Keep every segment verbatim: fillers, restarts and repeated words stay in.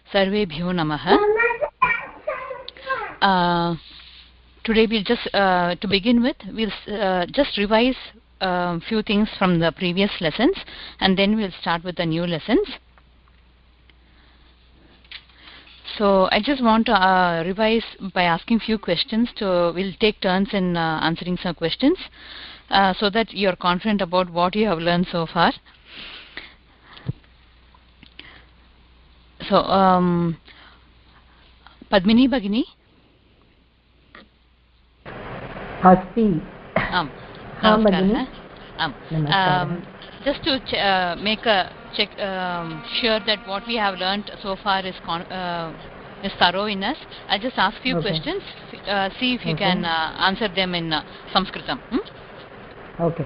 Sarvebhyo Namaha. Uh, today we'll just, uh, to begin with, we'll uh, just revise a uh, few things from the previous lessons, and then we'll start with the new lessons. So I just want to uh, revise by asking few questions. To we'll take turns in uh, answering some questions, uh, so that you're confident about what you have learned so far. So, um, Padmini Bhagini. Asti. Um, Namaskar. Um, um, just to ch uh, make a check, um, sure that what we have learned so far is con uh, is thorough enough. I just ask few okay. questions. Uh, see if you okay. can uh, answer them in uh, Sanskritam. Hmm? Okay.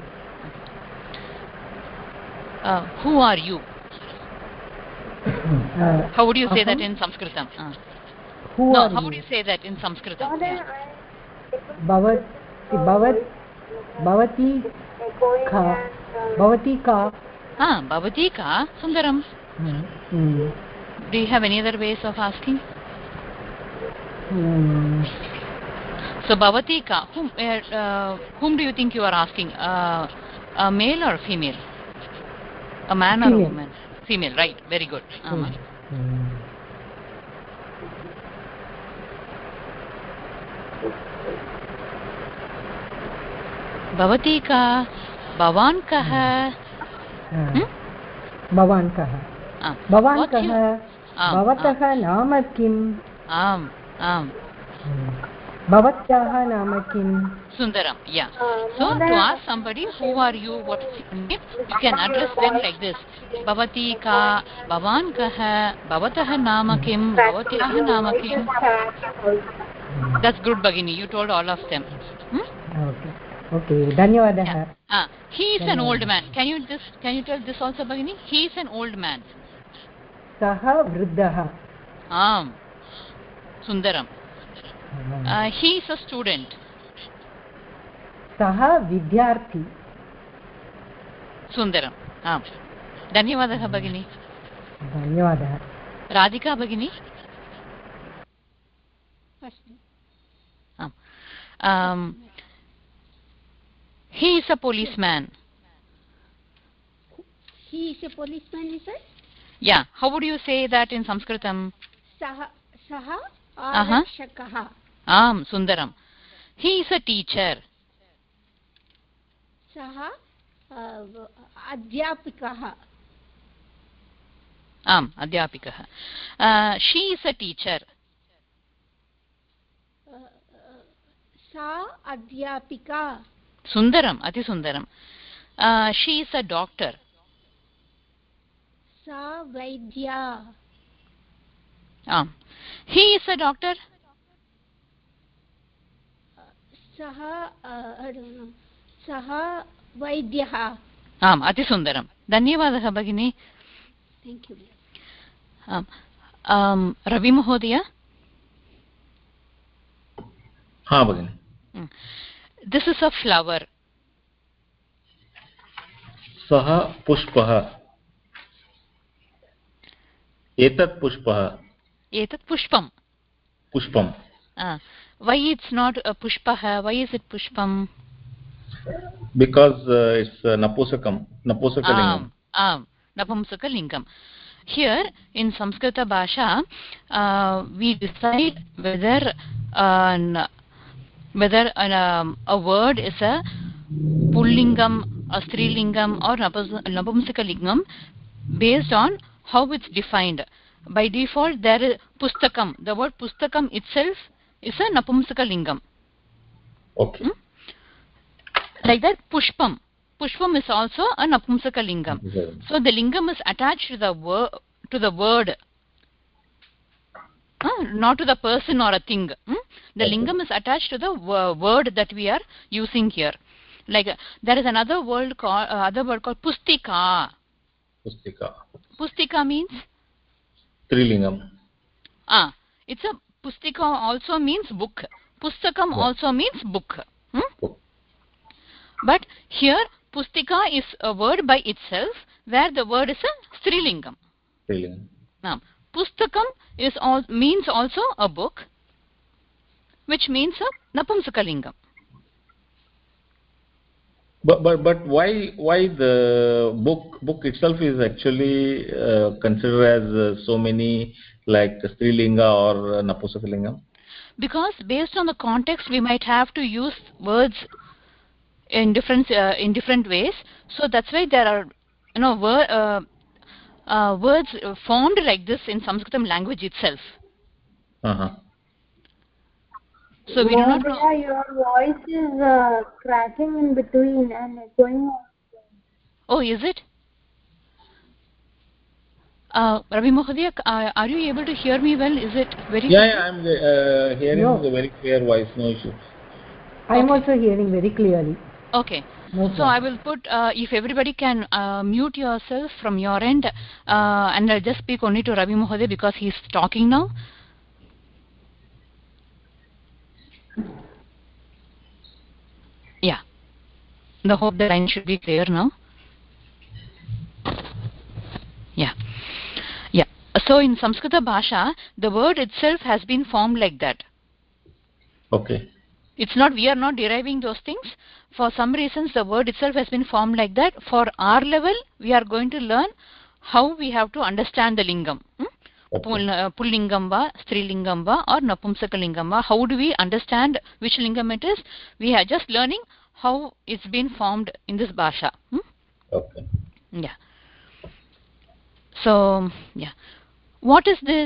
Uh, who are you? Uh, how would you say uh -huh. that in Sanskritam? Uh. Who no, are how you? would you say that in Sanskritam? Yeah. Bhavat, Bhavat, Bhavati ka, Bhavati ka. Ah, Bhavati ka, Sundaram. Mm. Mm. Do you have any other ways of asking? Mm. So, Bhavati ka, whom, uh, uh, whom do you think you are asking? Uh, a male or female? A man female. or a woman? Female, right. Very good. Uh-huh. Mm. Bhavati ka, Bhavan kaha? Bhavan kaha? Bhavan kaha? Bhavatah nama kim? Am, am. Bhavatyaha nama kim? Sundaram, yeah. So, to ask somebody, who are you, what is your name, you can address them like this. Bhavati ka, Bhavan kaha, Bhavatah nama kim, Bhavatyaha nama kim. That's good, Bhagini. You told all of them. Hmm? Okay. Okay. Dhanyavadah. Yeah. Ah, he is an old man. Can you this? Can you tell this also, Bhagini? He is an old man. Saha vruddhaha. Am. Sundaram. Uh, he is a student. Saha vidyarthi. Sundaram. Am. Dhanyavadah, Bhagini. Dhanyavadah. Radhika, Bhagini. Am. Um, he is a policeman. He is a policeman, is it? Yeah. How would you say that in Sanskritam? Saha, saha arakshakaha. Uh-huh. Am, Sundaram. He is a teacher. Saha uh, adhyapikaha. Am, adhyapikaha. Uh, she is a teacher. Uh, uh, sa adhyapika. Sundaram, ati sundaram. Uh, she is a doctor. Sa vaidya. Um, he is a doctor. Uh, saha, uh, I don't know. Saha vaidyaha. Um, ati sundaram. Dhanyavadah, Bhagini. Thank you. Um, um, Ravi Mahodaya. Ha, Bhagini. Mm. This is a flower. Saha pushpaha. Etat pushpaha. Etat pushpam. Pushpam. Uh, why it's not a pushpaha? Why is it pushpam? Because uh, it's uh, napusakam. Napusakalingam. Um, um, Napumsakalingam. Here in Samskrita Bhasha, uh, we decide whether uh, whether an, um, a word is a pullingam, a strilingam, or napumsakalingam based on how it's defined. By default, there is pustakam. The word pustakam itself is a napumsakalingam. Okay. Hmm? Like that, pushpam. Pushpam is also a napumsakalingam. Okay. So the lingam is attached to the word, to the word. Uh, not to the person or a thing. Hmm? The okay. lingam is attached to the word that we are using here. Like uh, there is another word called uh, other word called pustika. Pustika. Pustika means Trilingam. Ah, it's a pustika also means book. Pustakam yeah. also means book. Hmm? Book. But here pustika is a word by itself, where the word is a strilingam. Strilingam. Now, pustakam is all means also a book, which means a napumsakalingam. But but but why why the book book itself is actually uh, considered as uh, so many like strilinga or uh, napusakalingam? Because based on the context, we might have to use words in different uh, in different ways. So that's why there are you know wor uh, uh, words formed like this in Sanskritam language itself. Uh-huh. So we do not know. Your voice is uh, cracking in between and going. Oh, is it? Uh, Ravi Mohodaya, uh, are you able to hear me well? Is it very Yeah, clear? yeah, I'm uh, hearing No. a very clear voice, no issue. I am Okay. also hearing very clearly. Okay. No So I will put, uh, if everybody can uh, mute yourself from your end, uh, and I'll just speak only to Ravi Mohodaya because he's talking now. Yeah. I hope the line should be clear now. Yeah. Yeah. So in Samskrita Bhasha, the word itself has been formed like that. Okay. It's not, we are not deriving those things. For some reasons, the word itself has been formed like that. For our level, we are going to learn how we have to understand the lingam. Hmm? Okay. Pullingam va, Strilingam va, or Napumsakalingam va. How do we understand which lingam it is? We are just learning how it's been formed in this bhasha. Hmm? Okay. Yeah. So, yeah. What is this?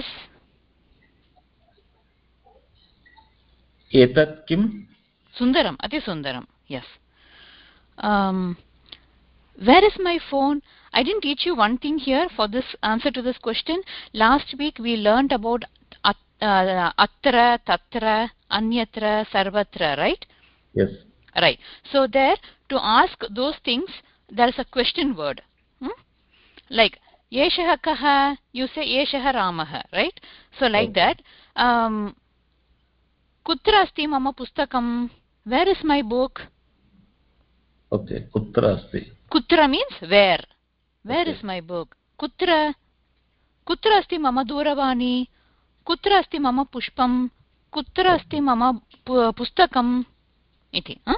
Etat kim? Sundaram, Ati Sundaram. Yes. Um, where is my phone? I didn't teach you one thing here for this answer to this question. Last week we learned about at, uh, atra, tatra, anyatra, sarvatra, right? Yes. Right. So there, to ask those things, there is a question word. Hmm? Like, yeshah kaha, you say yeshah ramah, right? So like Okay. that. Um, kutra asti mama pustakam? Where is my book? Okay. Kutra asti. Kutra means where. Where Okay. is my book? Kutra? Kutra asti mama duravani? Kutra asti mama pushpam? Kutra asti mama pustakam? Iti. Huh?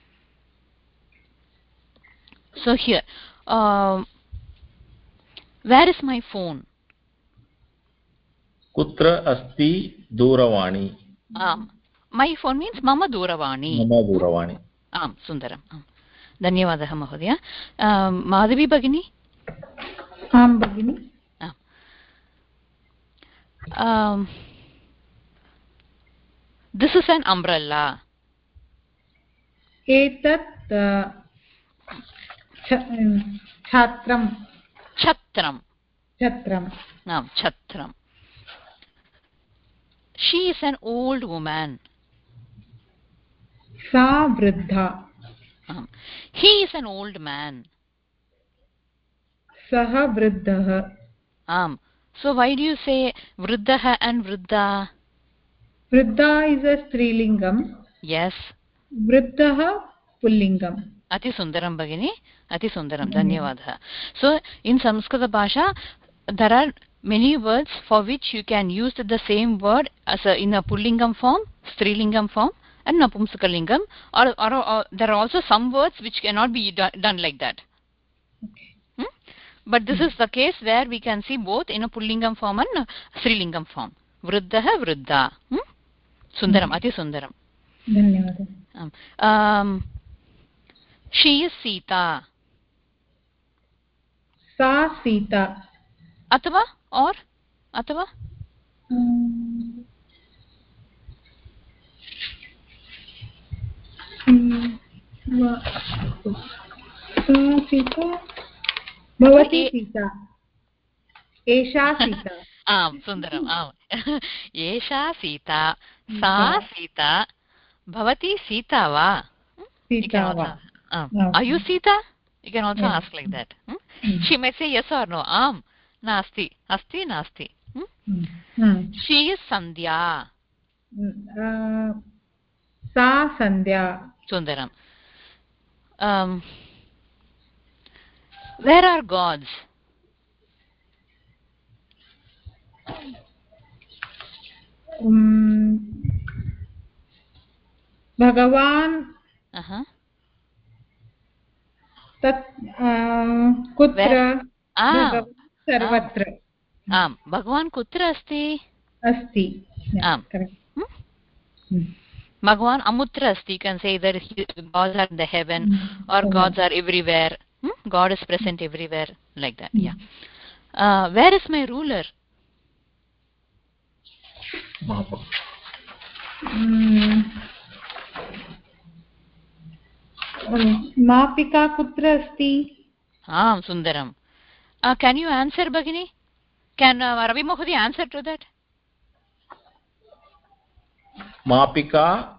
So here, uh, where is my phone? Kutra asti duravani? Um, my phone means mama duravani. Mama duravani. आम् सुन्दरम् आम् धन्यवादः महोदय माधवी भगिनी आं भगिनि आम् this is an umbrella एतत् छात्रं छत्रं छत्रम् आम् छत्रं she is an old woman सा वृद्धा आम् he is an old man सः वृद्धः आम् so why do you say vruddha and vruddha वृद्धा is a strilingam yes वृद्धः पुल्लिङ्गम् अति सुन्दरं भगिनी अति सुन्दरं धन्यवादः so in Sanskrit bhasha there are many words for which you can use the same word as a, in a pullingam form strilingam form and napumsakalingam or, or, or there are also some words which cannot be do, done like that hmm? But this is the case where we can see both in a pullingam form and strilingam form vruddha vruddha hmm? sundaram ati sundaram धन्यवादः um, um, she is Sita सा सीता अथवा और अथवा सीता भवती सीता एषा सीता आम् सुन्दरम् आम् एषा सीता सा सीता भवती सीता वा सीता वा are you Sita you can also ask like that hmm? she may say yes or no आम् नास्ति अस्ति नास्ति hmm? she is Sandhya सा सन्ध्या सुन्दरम् um, where are gods भगवान् तत् कुत्र सर्वत्र आम् भगवान् कुत्र अस्ति अस्ति आम् Bhagavan amutra asti. You can say that gods are in the heaven mm. or mm. gods are everywhere. Hmm? God is present everywhere, like that. Mm. Yeah. Uh, where is my ruler? Mm. Mapika kutra asti? Ah, Sundaram. Uh, can you answer, Bhagini? Can uh, Ravi Mohodi answer to that? Mapika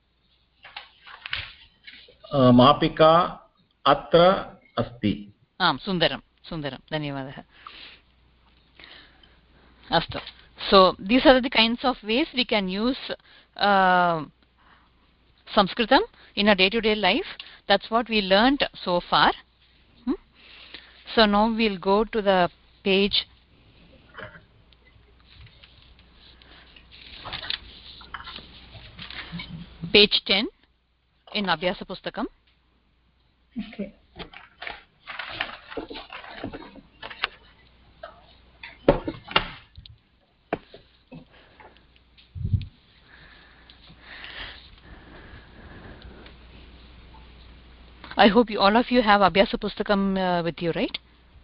uh, Mapika atra asti. Am Sundaram Sundaram Dhanyavadah. Astu. So these are the kinds of ways we can use uh, Sanskritam in a day-to-day life. That's what we learnt so far. Hmm? So now we'll go to the page page ten in Abhyasa Pustakam. Okay. I hope you, all of you have Abhyasa Pustakam uh, with you, right?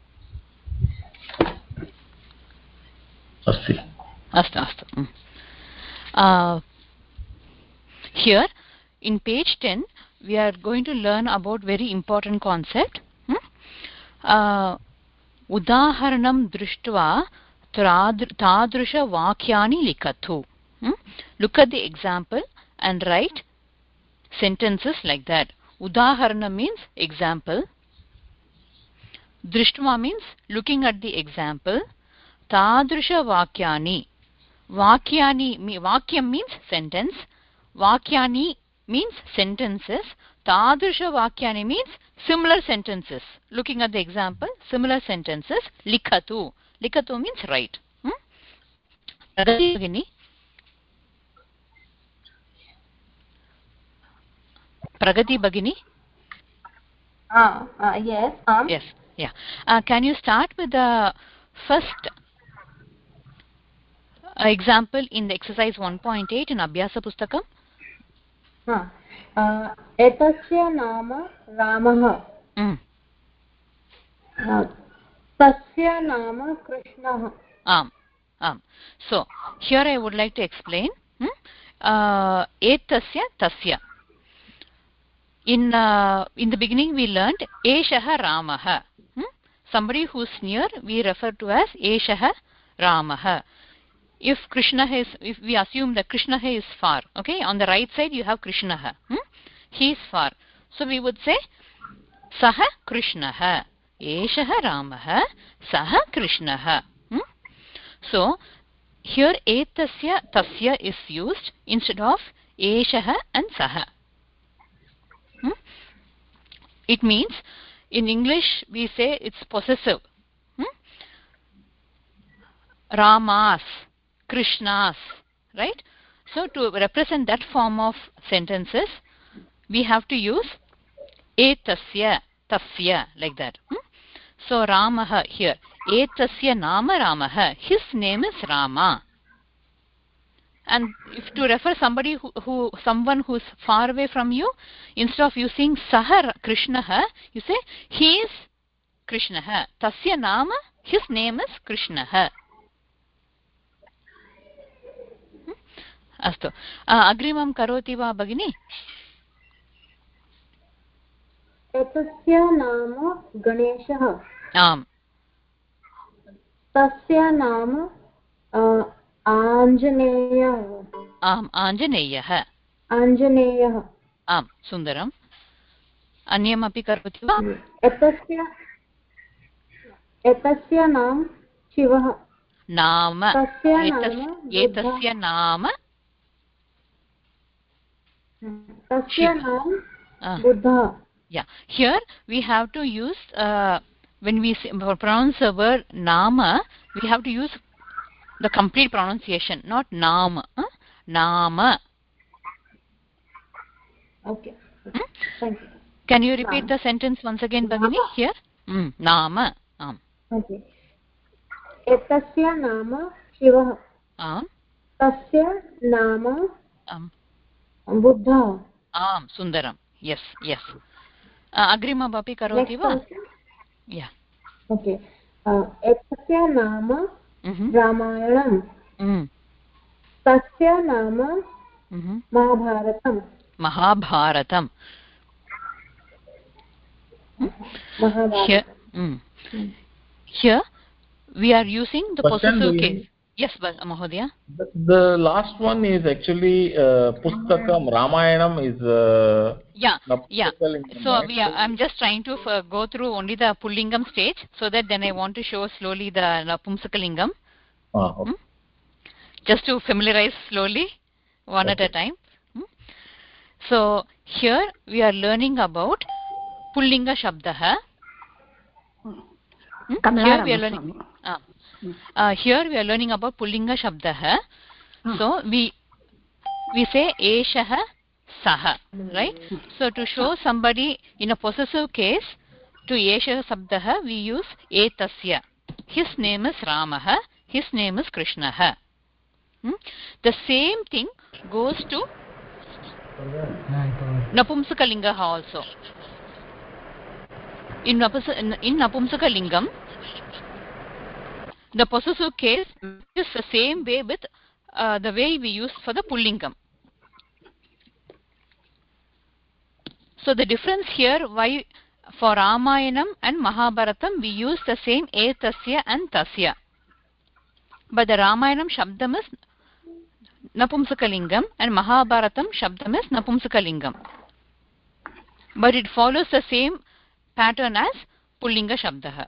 Asti. Astu, astu. Mm. Uh, here in page ten we are going to learn about very important concept. Hmm? Uh, Udaharanam drishtva tadrusha vakyani likathu. Hmm? Look at the example and write sentences like that. Udaharana means example. Drishtva means looking at the example. Tadrusha vakyani. Vakyani, vakyam means sentence. Vakyani means sentences. Tadrusha vakyani means similar sentences. Looking at the example, similar sentences. Likhatu. Likhatu means write. Hmm? Pragati Bhagini. Pragati Bhagini. Ah, uh, yes. Um. Yes. Yeah. Uh, can you start with the first uh, example in the exercise one point eight in Abhyasa Pustakam? Ah. Uh, etasya nama Ramah. Mm. Uh, tasya nama Krishnah. Um, um. So here I would like to explain. Hmm? Uh, etasya tasya. In uh, in the beginning we learned Eshaha Ramah. Hmm? Somebody who's near we refer to as Eshaha Ramah. If Krishna is, if we assume that Krishna is far, okay, on the right side you have Krishna. Hmm? He is far. So we would say Saha Krishna. Eshaha Ramah. Saha Krishna. Hmm? So here etasya tasya is used instead of Eshaha and Saha. Hmm? It means in English we say it's possessive. Hmm? Ramas, Krishnas, right? So to represent that form of sentences we have to use etasya tasya, like that. Hmm? So Ramah here, etasya nama Ramah, his name is Rama. And if to refer somebody who, who someone who's far away from you, instead of using Saha Krishna, you say he is Krishna. Tasya nama, his name is Krishna. Hmm? Astu. Uh, agrimam karoti va Bhagini? Etasya nama Ganeshah. Am. Tasya nama uh, Anjaneya. Am Anjaneyah. Anjaneya. Am Sundaram. Anyam api karoti va? Etasya Etasya nama Shivah. Nama. Tasya Etas, nama etasya nama. Tasya nama uh, Buddha. Yeah. Here we have to use uh, when we say, pronounce the word nama, we have to use the complete pronunciation, not naam. Huh? Nama. Okay. Hmm? Thank you. Can you repeat the sentence once again, Bhagini? Here. Mm. Nama. Um. Okay. एतस्य नाम शिवः. आम्. तस्य नाम आम्. बुद्धः. आम्. सुन्दरं. Yes. Yes. अग्रिममपि करोति वा? Yeah. Okay. एतस्य नाम रामायणं. तस्य नाम महाभारतम्. महाभारतम्. Here, mm. here we are using the possessive case. Yes, Mahodaya. The, the last one is actually uh, Pustakam. Ramayanam is. Uh, yeah, yeah. So right? we are, I'm just trying to uh, go through only the Pullingam stage, so that then I want to show slowly the Napumsakalingam. Ah, okay. hmm? Just to familiarize slowly, one okay. at a time. Hmm? So here we are learning about Pullinga Shabdaha. Hmm? Here we are learning. Uh, uh, here we are learning about Pullinga Shabdaha. Hmm. So we we say Eshaha Saha, right? So to show somebody in a possessive case, to Eshaha Shabdaha we use Etasya. His name is Ramaha. His name is Krishnaha. Hmm? The same thing goes to Napumsakalinga also. In, in, in Napumsakalingam, the possessive case is the same way with uh, the way we use for the Pullingam. So the difference here, why for Ramayanam and Mahabharatam we use the same Etasya and Tasya. But the Ramayanam Shabdam is Napumsakalingam and Mahabharatam Shabdam is Napumsakalingam. But it follows the same pattern as Pullinga Shabdaha.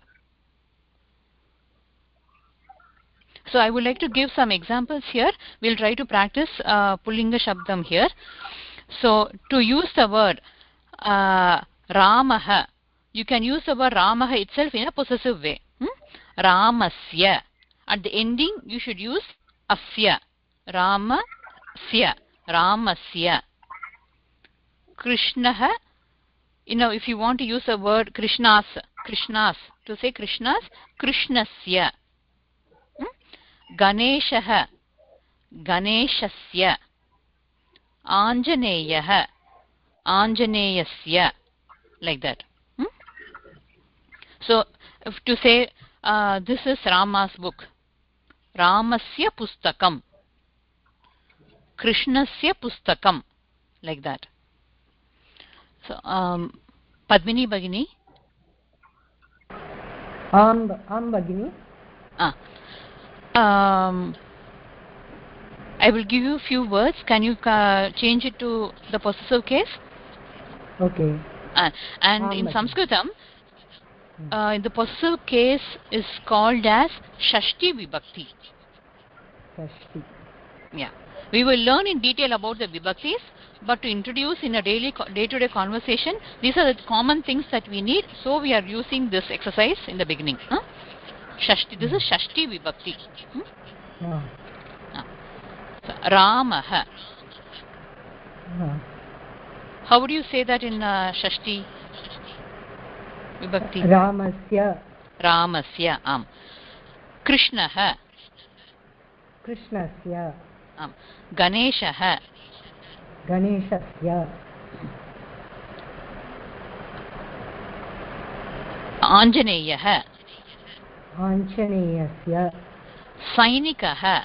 So I would like to give some examples here. We'll try to practice uh, Pullinga Shabdam here. So to use the word uh, Ramaha, you can use the word Ramaha itself in a possessive way. Hmm? Ramasya. At the ending, you should use Asya. Ramasya. Ramasya. Krishnaha. You know, if you want to use the word Krishnas, Krishnas, to say Krishnas, Krishnasya. Hmm? Ganeshaha. Ganeshasya. Anjaneyaha. Anjaneyasya. Like that. Hmm? So, if to say uh, this is Rama's book, Ramasya Pustakam, Krishnasya Pustakam, like that. So, um, Padmini Bhagini. Am, am Bhagini. Ah. Um, I will give you a few words. Can you uh, change it to the possessive case? Okay. Uh, and in Sanskritam, uh, the possessive case is called as Shashti Vibhakti. Shashti. Yeah. We will learn in detail about the Vibhaktis, but to introduce in a daily day-to-day conversation, these are the common things that we need, so we are using this exercise in the beginning. Huh? Shashti. This is Shashti Vibhakti. Hmm? Yeah. So, Ramaha. Yeah. How would you say that in uh, Shashti Vibhakti? Ramasya. Ramasya. Am. Krishnaha. Krishnasya. Am. Ganeshaha. Ganeshasya. Anjaneyaha. Anjaneyasya. Sainikaha.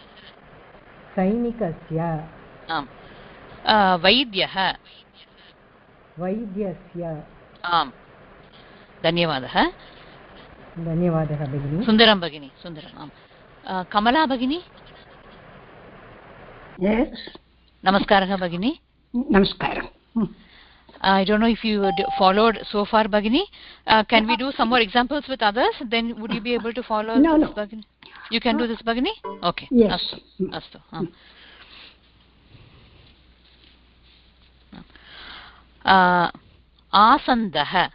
Sainikasya. Am. Uh, Vaidyaha. Vaidyasya. Am. Dhanyavadaha. Dhanyavadaha Bhagini. Sundaram Bhagini. Sundaram. Am. Uh, Kamala Bhagini. Yes. Namaskaraha Bhagini. Namaskaram. Hmm. I don't know if you followed so far, Bhagini. Uh, can we do some more examples with others? Then would you be able to follow no, this, no. Bhagini? You can do this, Bhagini? Okay. Yes. Astu. Astu. Hmm. Uh, Asandaha.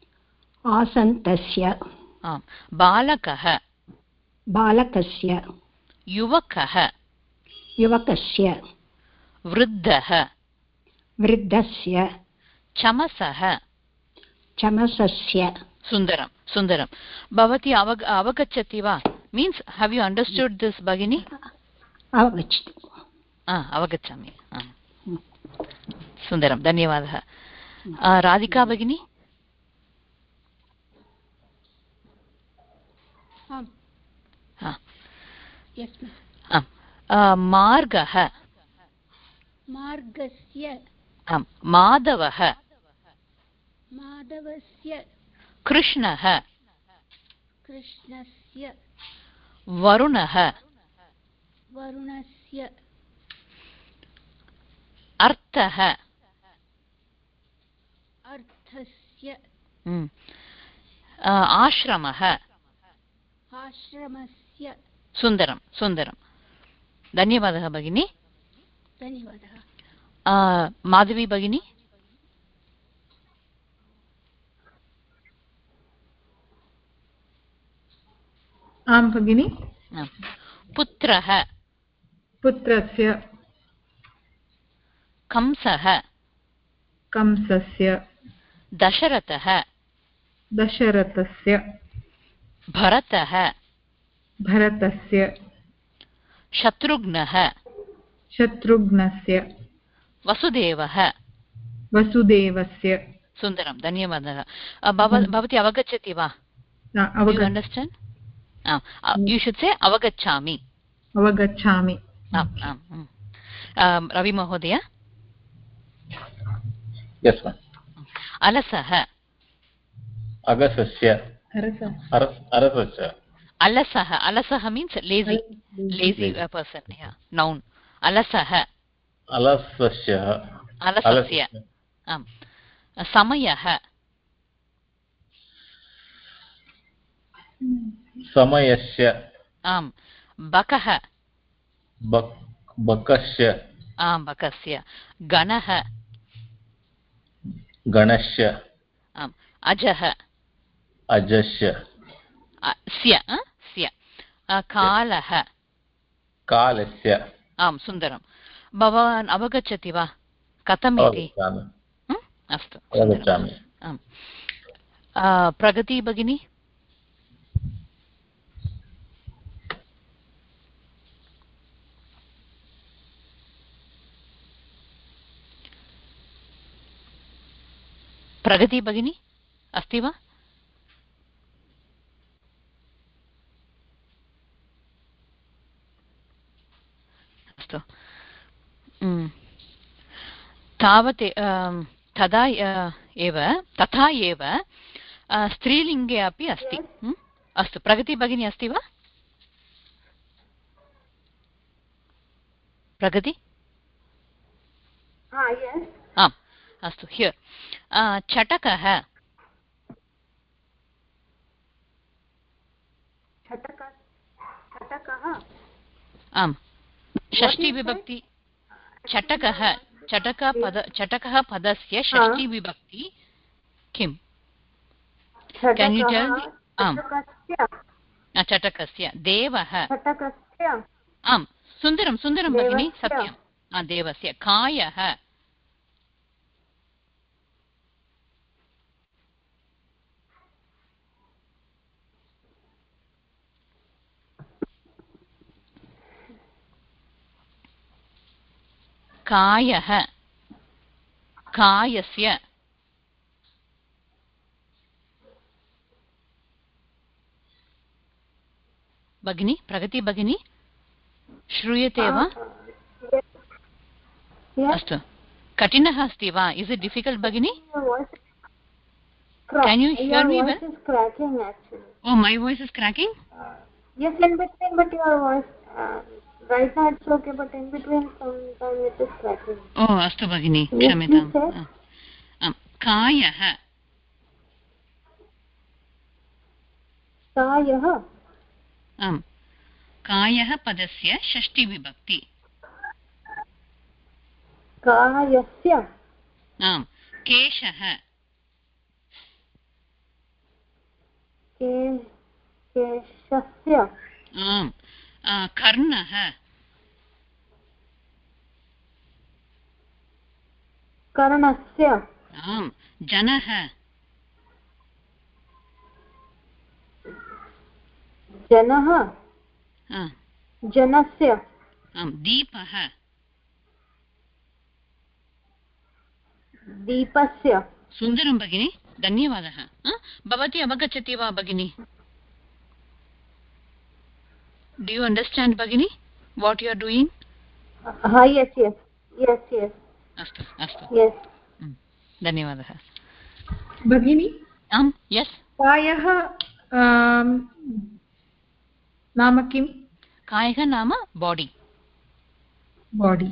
Asantasya. Ah. Balakaha. Balakasya. युवकः युवकस्य वृद्धः वृद्धस्य चमसः चमसस्य सुन्दरं सुन्दरं भवती अवग अवगच्छति वा means have you understood this भगिनी अवगच्छति अवगच्छामि सुन्दरं धन्यवादः राधिका भगिनी मार्गः मार्गस्य माधवः माधवस्य कृष्णः कृष्णस्य वरुणः वरुणस्य अर्थः अर्थस्य आश्रमः आश्रमस्य सुन्दरं सुन्दरं धन्यवादः भगिनी धन्यवादः माधवी भगिनी आं भगिनी पुत्रः पुत्रस्य कंसः कंसस्य दशरथः दशरथस्य भरतः भरतस्य शत्रुघ्नः शत्रुघ्नस्य वसुदेवः वसुदेवस्य सुन्दरं धन्यवादः भवती अवगच्छति वा अण्डर्स्टाण्ड् यू शुड से अवगच्छामि अवगच्छामि रवि महोदय अलसः अगसस्य अरसस्य अलसः अलसः means lazy lazy person noun अलसः अलसस्य अलसस्य आम् समयः समयस्य आम् बकः बकस्य आम् बकस्य गणः गणस्य आम् अजः अजस्य स्य स्य कालः कालस्य आम् सुन्दरं भवान् अवगच्छति वा कथम् इति अस्तु आम् प्रगति भगिनी प्रगति भगिनी अस्ति वा अस्तु तावत् तदा एव तथा एव स्त्रीलिङ्गे अपि अस्ति अस्तु प्रगति भगिनी अस्ति वा प्रगति आम् अस्तु हियर् चटकः आम् षष्टिविभक्ति चटकः चटकपद चटकः पदस्य षष्टिविभक्ति किम् केन् यु टेल् आम् चटकस्य देवः आम् सुन्दरं सुन्दरं भगिनी सत्यं देवस्य कायः कायः कायस्य भगिनी प्रगति भगिनी श्रूयते वा अस्तु कठिनः अस्ति वा इस् इट् डिफिकल्ट् भगिनी can you hear me well oh my voice is cracking yes in between but your voice uh, right now it's okay but in between sometimes it is cracking oh astu bhagini kshamyataam am kayah kayah am kayah padasya षष्टि विभक्ति कायस्य आम् केशः के केशस्य आम् कर्णः कर्णस्य आम् जनः जनः जनस्य आम् दीपः दीपस्य सुन्दरं भगिनी धन्यवादः भवती अवगच्छति वा भगिनी do you understand bagini what you are doing ha yes yes yes yes astu astu yes धन्यवादः भगिनी आम् yes कायः नाम किं कायः नाम body body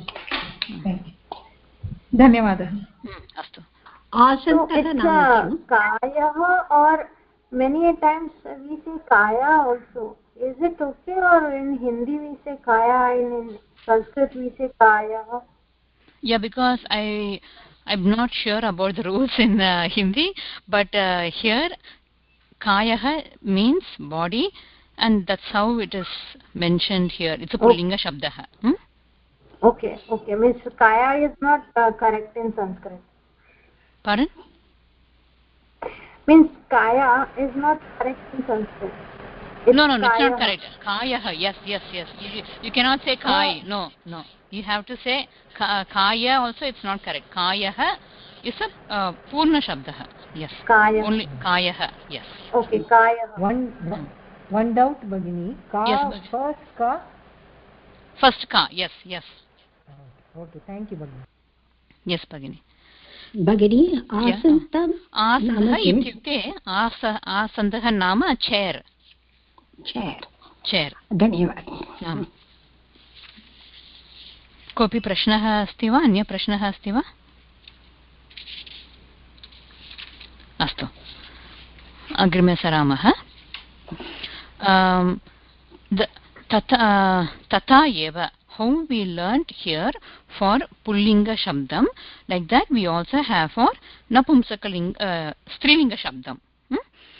धन्यवादः अस्तु आसन्तः नाम कायः or many a times we say kaya also. Is it okay, or in Hindi we say kaya, and in Sanskrit we say kaya? Yeah, because I I'm not sure about the rules in uh, Hindi, but uh, here kaya means body, and that's how it is mentioned here. It's a pullinga oh. shabdah. Hmm? Okay, okay. Means kaya is not uh, correct in Sanskrit. Pardon? Means kaya is not correct in Sanskrit. It's no, no, no, it's kaya. not correct. Kaya, yes, yes, yes. You, you cannot say kai. Oh. No, no. You have to say ka, kaya also, it's not correct. Kaya is a uh, purna shabdah. Yes. Kaya. Only kaya, yes. Okay, kaya. One, one doubt, Bhagini. Ka, yes, first ka? First ka, yes, yes. Okay, thank you, Bhagini. Yes, Bhagini. भगिनी आसन्तं आसन्तः इत्युक्ते आस आसन्तः नाम chair chair chair धन्यवादः कोऽपि प्रश्नः अस्ति वा अन्य प्रश्नः अस्ति वा अस्तु अग्रिमे सरामः तथा तथा एव how we learnt here for pullinga shabdam, like that we also have for napumsakalinga uh, strilinga shabdam. Hmm?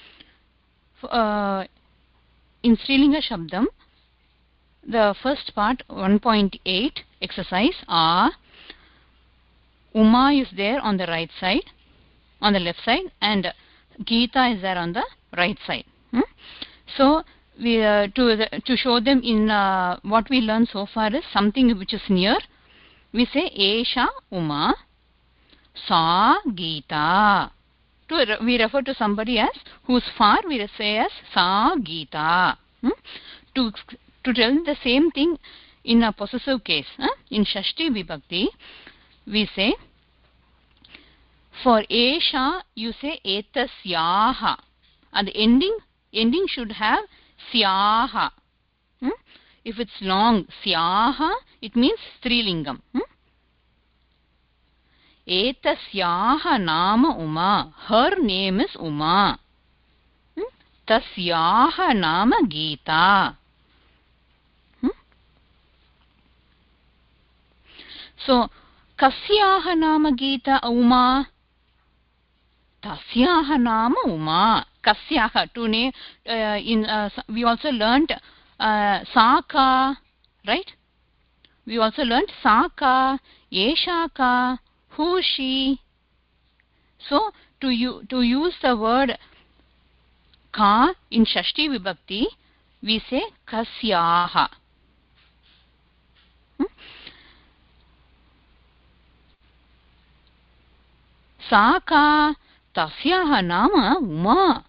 Uh, in strilinga shabdam, the first part one point eight exercise a uma is there on the right side, on the left side, and Geeta is there on the right side. Hmm? So we uh, to the, to show them in uh, what we learned so far is something which is near. We say Esha Uma, Sa Geeta. To we refer to somebody as who's far. We say as Sa Geeta. Hmm? To to tell the same thing in a possessive case. Huh? In Shashti Vibhakti, we say for Esha you say Etasyaha. At the ending, ending should have Syaha. Hmm? If it's long, Syaha, it means Strilingam. Hmm? Etasyaha nama Uma. Her name is Uma. Hmm? Tasyaha nama Geeta. Hmm? So, Kasyaha nama Geeta Uma. Tasyaha nama Uma. Kasyaha, to name, uh, in uh, we also learnt uh, Saka, right? We also learnt Saka, Yeshaka, who, she. So to you to use the word ka in Shashti Vibhakti, we say Kasyaha. Hmm? Saka, tasyaha nama Uma.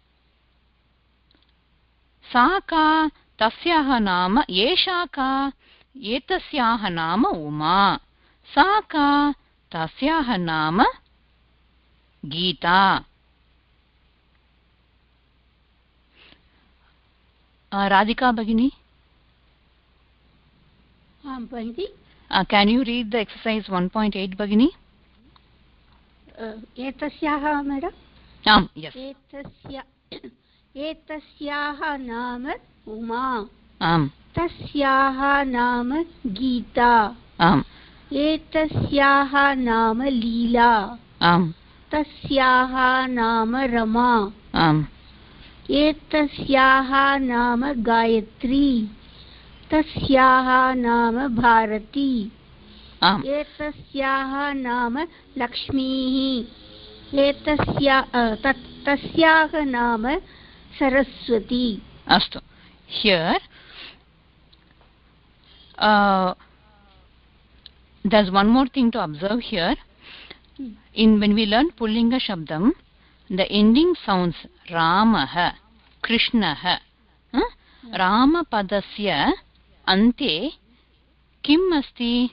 Saka, tasyaha nama Yeshaka, etasyaha nama Uma. Saka, tasyaha nama Geeta. Uh, Radhika Bhagini? Um, Bhagini? Uh, can you read the exercise one point eight, Bhagini? Uh, etasyaha, madam? Um, yes. Etasya, etasyaha nama Uma. Um. Tasyaha nama Geeta. Um. Etasyaha nama Leela. Um. Tasyaha nama Rama. Um. Etasyaha nama Gayatri. तस्याः नाम भारती आम् एतस्याः नाम लक्ष्मीः एतस्या तस्याः नाम सरस्वती अस्तु here uh, there's one more thing to observe here. In when we learn pullinga shabdam, the ending sounds ramah, krishnah. huh? Rama padasya ante kim asti?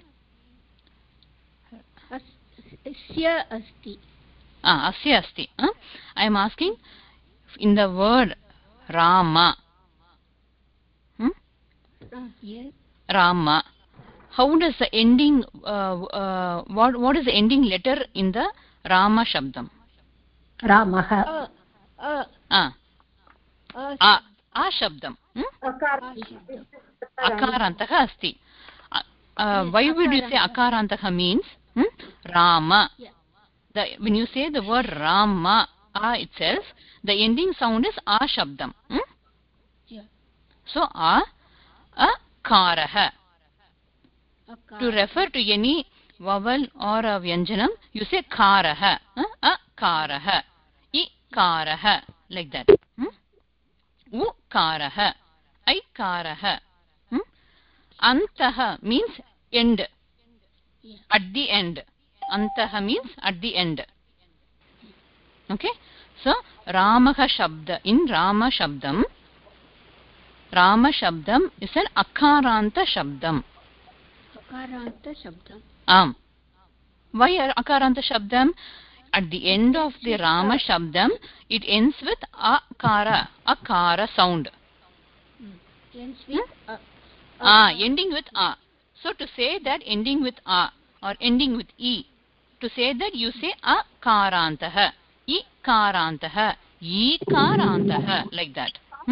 asya asti. Ah, asya asti. Huh? I am asking in the word Rama. Hmm? Uh, yes. Rama. How does the ending? Uh, uh, what what is the ending letter in the Rama shabdam? Ramah. Uh, uh, Ah. uh, A. A shabdam. Hmm? Ashabdam. Akarantah asti. Uh, uh, Yes, why would you say akarantah. akarantah means? Hmm? Rama. Yeah. The, when you say the word Rama, A itself, the ending sound is A shabdam. Hmm? Yeah. So A, akarah. Akara. To refer to any vowel or a vyanjanam, you say karah. Akarah. Ikarah. Like that. Hmm? Ukarah. Aikarah. Hmm? Antah means end. Yeah. At the end. Antah means at the end. Okay? So, Ramaha Shabda. In Rama Shabdam, Rama Shabdam is an Akaranta Shabdam. Akaranta shabdam. Am. Why Akaranta Shabdam? At the end of the Rama Shabdam, it ends with Akara. Akara sound. Ends with Hmm? uh, Ah, ending with A. So to say that ending with A or ending with E, to say that you say Akarantah, Ikarantah, Ikarantah, like that. Hmm?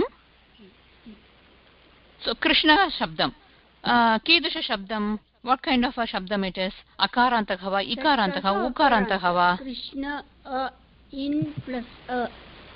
So Krishna Shabdam. Uh, Kidusha Shabdam. What kind of a Shabdam it is? Akarantah va, Ikarantah, Ukarantah va. Krishna uh, in plus uh,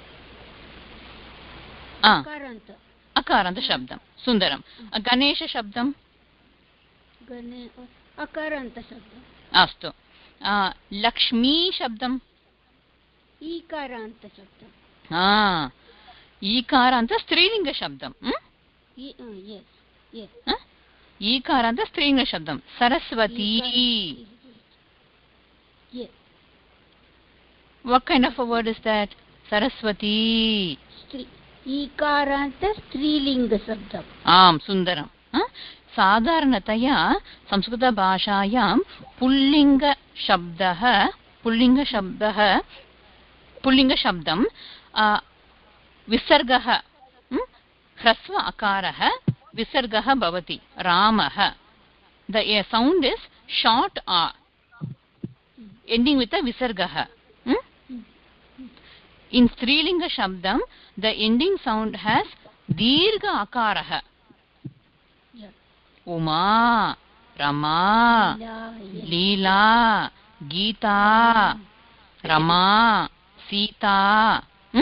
Ah. Akaranta. Akaranta Shabdam. Sundaram. Uh, Ganesha Shabdam. Gane, uh, Akaranta shabdam. Astu. Uh, Lakshmi Shabdam. Ikaranta shabdam. Ah. Ikaranta Strilinga Shabdam. Hmm? E, uh, yes. Yes. Huh? Ikaranta Strilinga Shabdam. Saraswati. Yes. What kind of a word is that? Saraswati. Stri, Ikaranta Strilinga shabdam. Am, Sundaram. Huh? Sadharanataya Samskritabhashayam Pullinga Shabdah Pullinga Shabdah Pullinga Shabdam uh, Visargah hmm? Hrasva Akarah Visargah Bhavati Ramah. The uh, sound is short A ending with a Visargah. Hmm? In Strilinga Shabdam, the ending sound has Dirgha Akarah. Yeah. Uma, Rama, Leela, Geeta, Rama, Sita, hmm?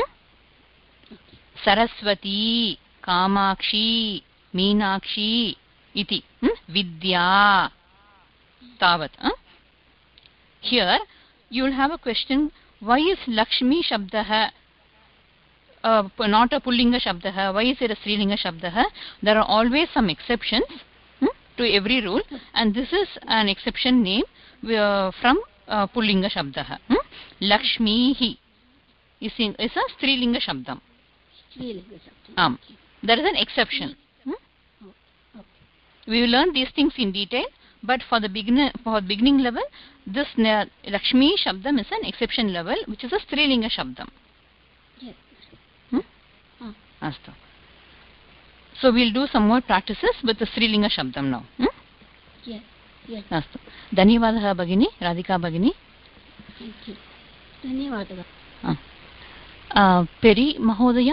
Saraswati, Kamakshi, Meenakshi, iti, hmm? Vidya, Tavat. Huh? Here, you will have a question, why is Lakshmi Shabdah uh, not a Pullinga Shabdah? Why is it a Strilinga Shabdah? There are always some exceptions hmm, to every rule, and this is an exception name uh, from uh, Pullinga Shabdah. Hmm? Lakshmihi is, in, is a Strilinga Shabdam. Strilinga shabdam. Um, there is an exception. Hmm? Oh, okay. We will learn these things in detail, but for the beginner, for beginning level, this uh, Lakshmi Shabdam is an exception level, which is a Strilinga Shabdam. Yes. Hmm? Oh. Astu. So we'll do some more practices with the Strilinga Shabdam now. Hmm? Yes. Yes. Astu. Dhanyavadah Bhagini, Radhika Bhagini. Thank you. Dhanyavadah. Ah. Uh, Peri Mahodaya.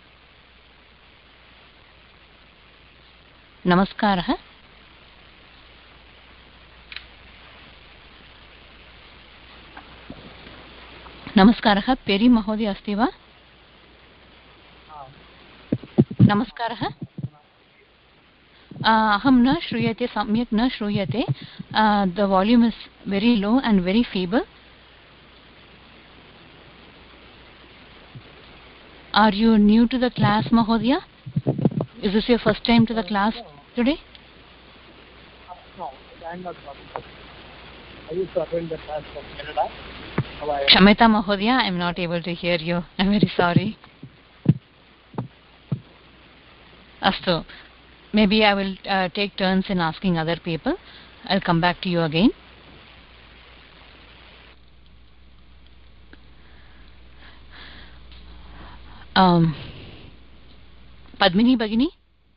Namaskarah. नमस्कारः पेरी महोदय अस्ति वा नमस्कारः aham na shruyate, samyak na shruyate. Uh, the volume is very low and very feeble. Are you new to the class, Mahodaya? Is this your first time to the class today? No, I am not. I used to attend the class from Canada. Kshameta Mahodaya, I am not able to hear you. I am very sorry. Astu. Maybe I will uh, take turns in asking other people. I'll come back to you again. Um, Padmini Bhagini?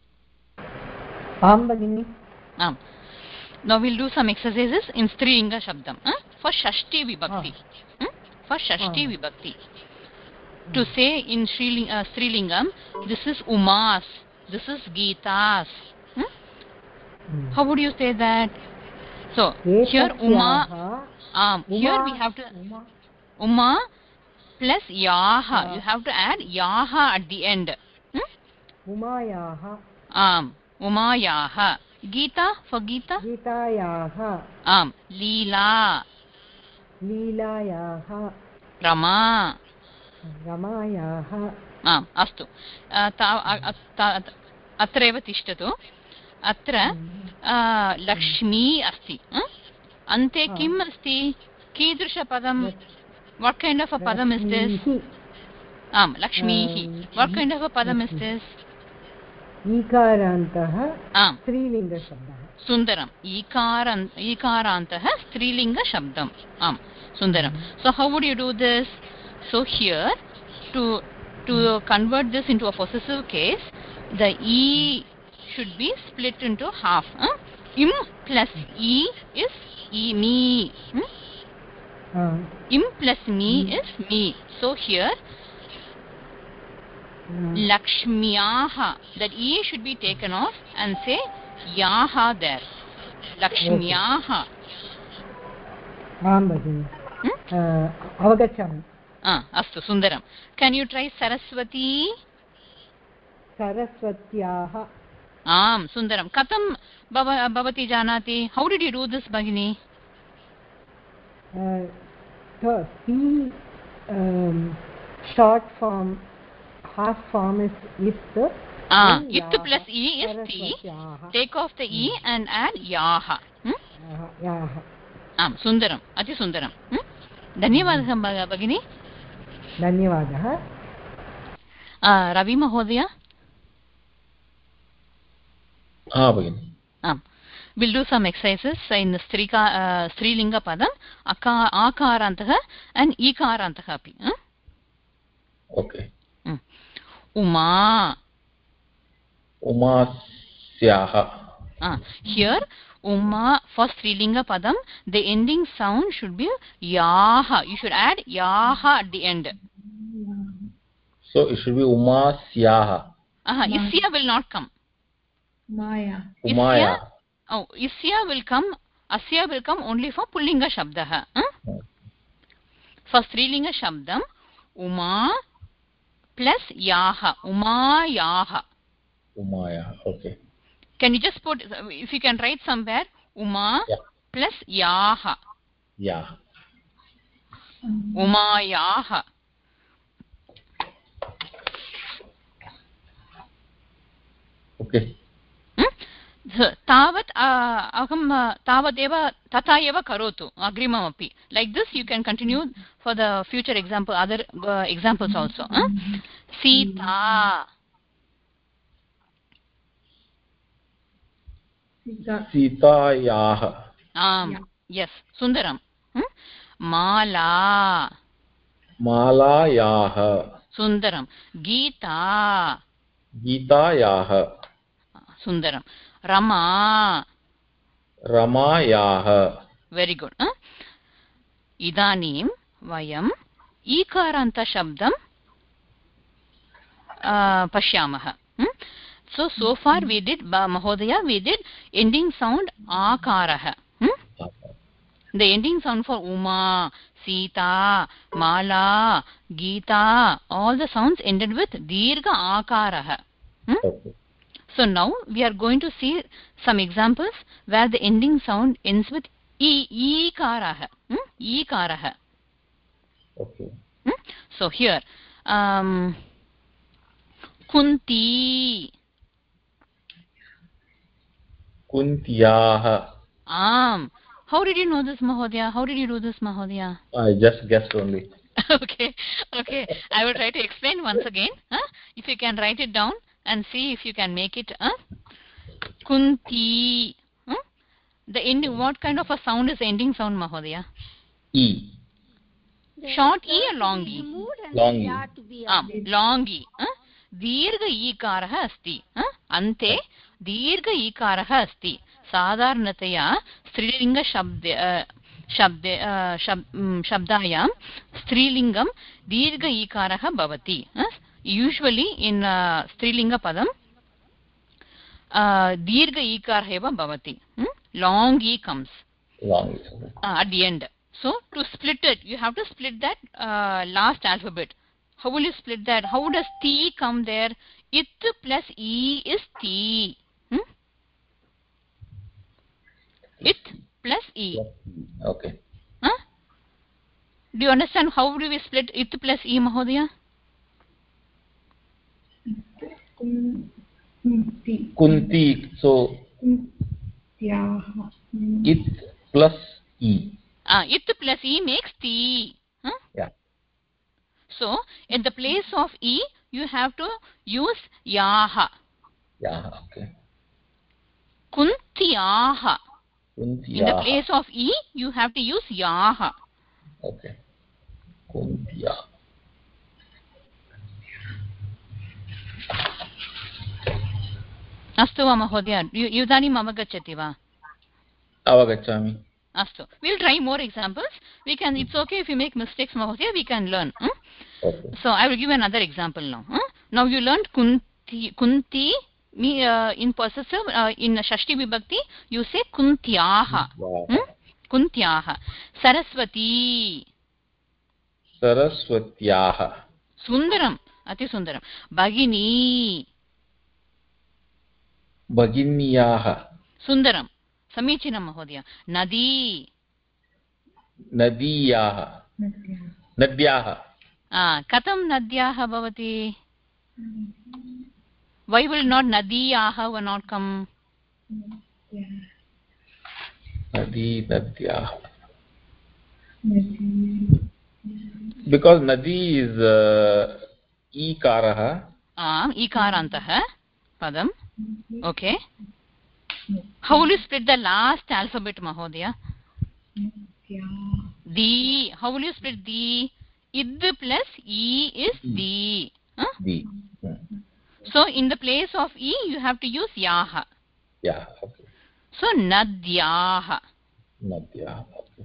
Am Bhagini. Um. Now we'll do some exercises in Strilinga Shabdam. Huh? For Shashti Vibhakti. Ah. Hmm? For Shashti ah. Vibhakti. Ah. To say in Sri, uh, Strilingam, this is Umas, this is Geetas. Hmm? Hmm. How would you say that? So, here Uma, um, Uma, here we have to, Uma, Uma plus Yaha. Yeah. You have to add Yaha at the end. Hmm? Umayaha. Um, Umayaha. Geeta for Geeta? Geetayaha. Um, Leela. Leelayaha. Rama. Ramayaha. आम् अस्तु अत्रैव तिष्ठतु अत्र लक्ष्मी अस्ति अन्ते किम् अस्ति कीदृशपदं what kind of a padam is this आम् लक्ष्मीः what kind of a padam is this ईकारान्तः आम् स्त्रीलिङ्गशब्दः सुन्दरम् ईकारान् ईकारान्तः स्त्रीलिङ्गशब्दम् आम् सुन्दरं so how would you do this so here to to convert this into a possessive case the e should be split into half huh? Im plus e is e me hmm? uh, im plus me mm. is me so here mm. Lakshmyaha that e should be taken off and say yaha there Lakshmyaha आं भगिनि अवगच्छामि अस्तु सुन्दरं can you try Saraswati सरस्वत्याः आम् सुन्दरं कथं भवती जानाति how did you do this Bhagini uh, the C um, short form half form is it ah it plus e is t take off the e hmm. and add yaha hmm? uh, yaha आम् सुन्दरम् अतिसुन्दरं धन्यवादः भगिनी धन्यवादः रवि महोदय आम् we'll do some exercises in strika uh, strilinga padam akarantah and ikarantah api huh? Okay mm. Uma Umasyaha ah here Uma for strilinga padam the ending sound should be yaha you should add yaha at the end so it should be Umasyaha aha isya will not come Maya Umaya oh isya will come asya will come only for pullinga shabdah huh? hmm. for strilinga shabdam Uma plus yaha Umayaha Umaya okay can you just put if you can write somewhere Uma yeah. plus yaha yeah Umayaha okay तावत् अहं तावदेव तथा एव करोतु अग्रिममपि like this you can continue for the future example other uh, examples also huh? Sita Sitayah um yeah. yes sundaram hmm? Mala Malayah sundaram Geeta Geetayah sundaram Rama Ramayah very good huh? Idanim vayam ikaranta shabdam uh, pashyamah hmm? so so far we did Mahodaya we did ending sound akarah hmm? the ending sound for Uma Sita Mala Geeta all the sounds ended with dirgha akarah hmm? okay. So now we are going to see some examples where the ending sound ends with e, e karaha. Hmm? E karaha. Okay. Hmm? So here, um, kunti. Kuntiyaha. Um, how did you know this, Mahodaya? How did you do this, Mahodaya? I just guessed only. okay, okay. I will try to explain once again. Huh? If you can write it down and see if you can make it. Huh? Kunti. Hmm? The ending. What kind of a sound is the ending sound, Mahodaya? E. The Short the E or to long be E? removed and Long the E. ya to be आम् added. लाङ् इ दीर्घ ईकारः अस्ति अन्ते दीर्घ ईकारः अस्ति साधारणतया स्त्रीलिङ्गशब्दे शब्दे शब्दायां स्त्रीलिङ्गं दीर्घ ईकारः भवति यूजुवली इन् स्त्रीलिङ्गपदं दीर्घ ईकारः एव भवति लाङ् ई comes at the end. So to split it, you have to split that uh, last alphabet. How will you split that? How does T come there? It plus E is T. Hmm? It plus E. Okay. Huh? Do you understand how do we split it plus E, Mahodaya? Kunti. Kunti. So Kuntiyaha. it plus E. Ah, it plus E makes T. Huh? Yeah. So in the place of E, you have to use Yaha. Yeah. Okay. Kuntiyaha. Kuntiyaha. In the place of E, you have to use Yaha. Okay. Kuntiyaha. अस्तु वा महोदय इदानीम् अवगच्छति वा Avagachami. अस्तु we'll try more examples we can it's okay if you make mistakes mahodaya we can learn hmm? Okay. So I will give another example now hmm? Now you learned kunti kunti me uh, in possessive uh, in shashti vibhakti you say kuntyaha hmm? Kuntyaha. Saraswati. Saraswatyaha. Sundaram. Ati sundaram. Bhagini. Bhaginyaha. Sundaram. Samichinam Mahodaya. Nadi. Nadiyaha. Nadyaha. Ah, katam nadyaha bhavati? Why will not nadiyaha will not come? Nadi, Nadyaha. Because Nadi is uh, Ikaraha. Ah, ikarantaha padam. Okay. How will you split the last alphabet, Mahodaya? The. How will you split the? Id plus E is the. Huh? The. So in the place of E, you have to use yaha. Yeah. Okay. So nadyaha. Nadyaha. Okay.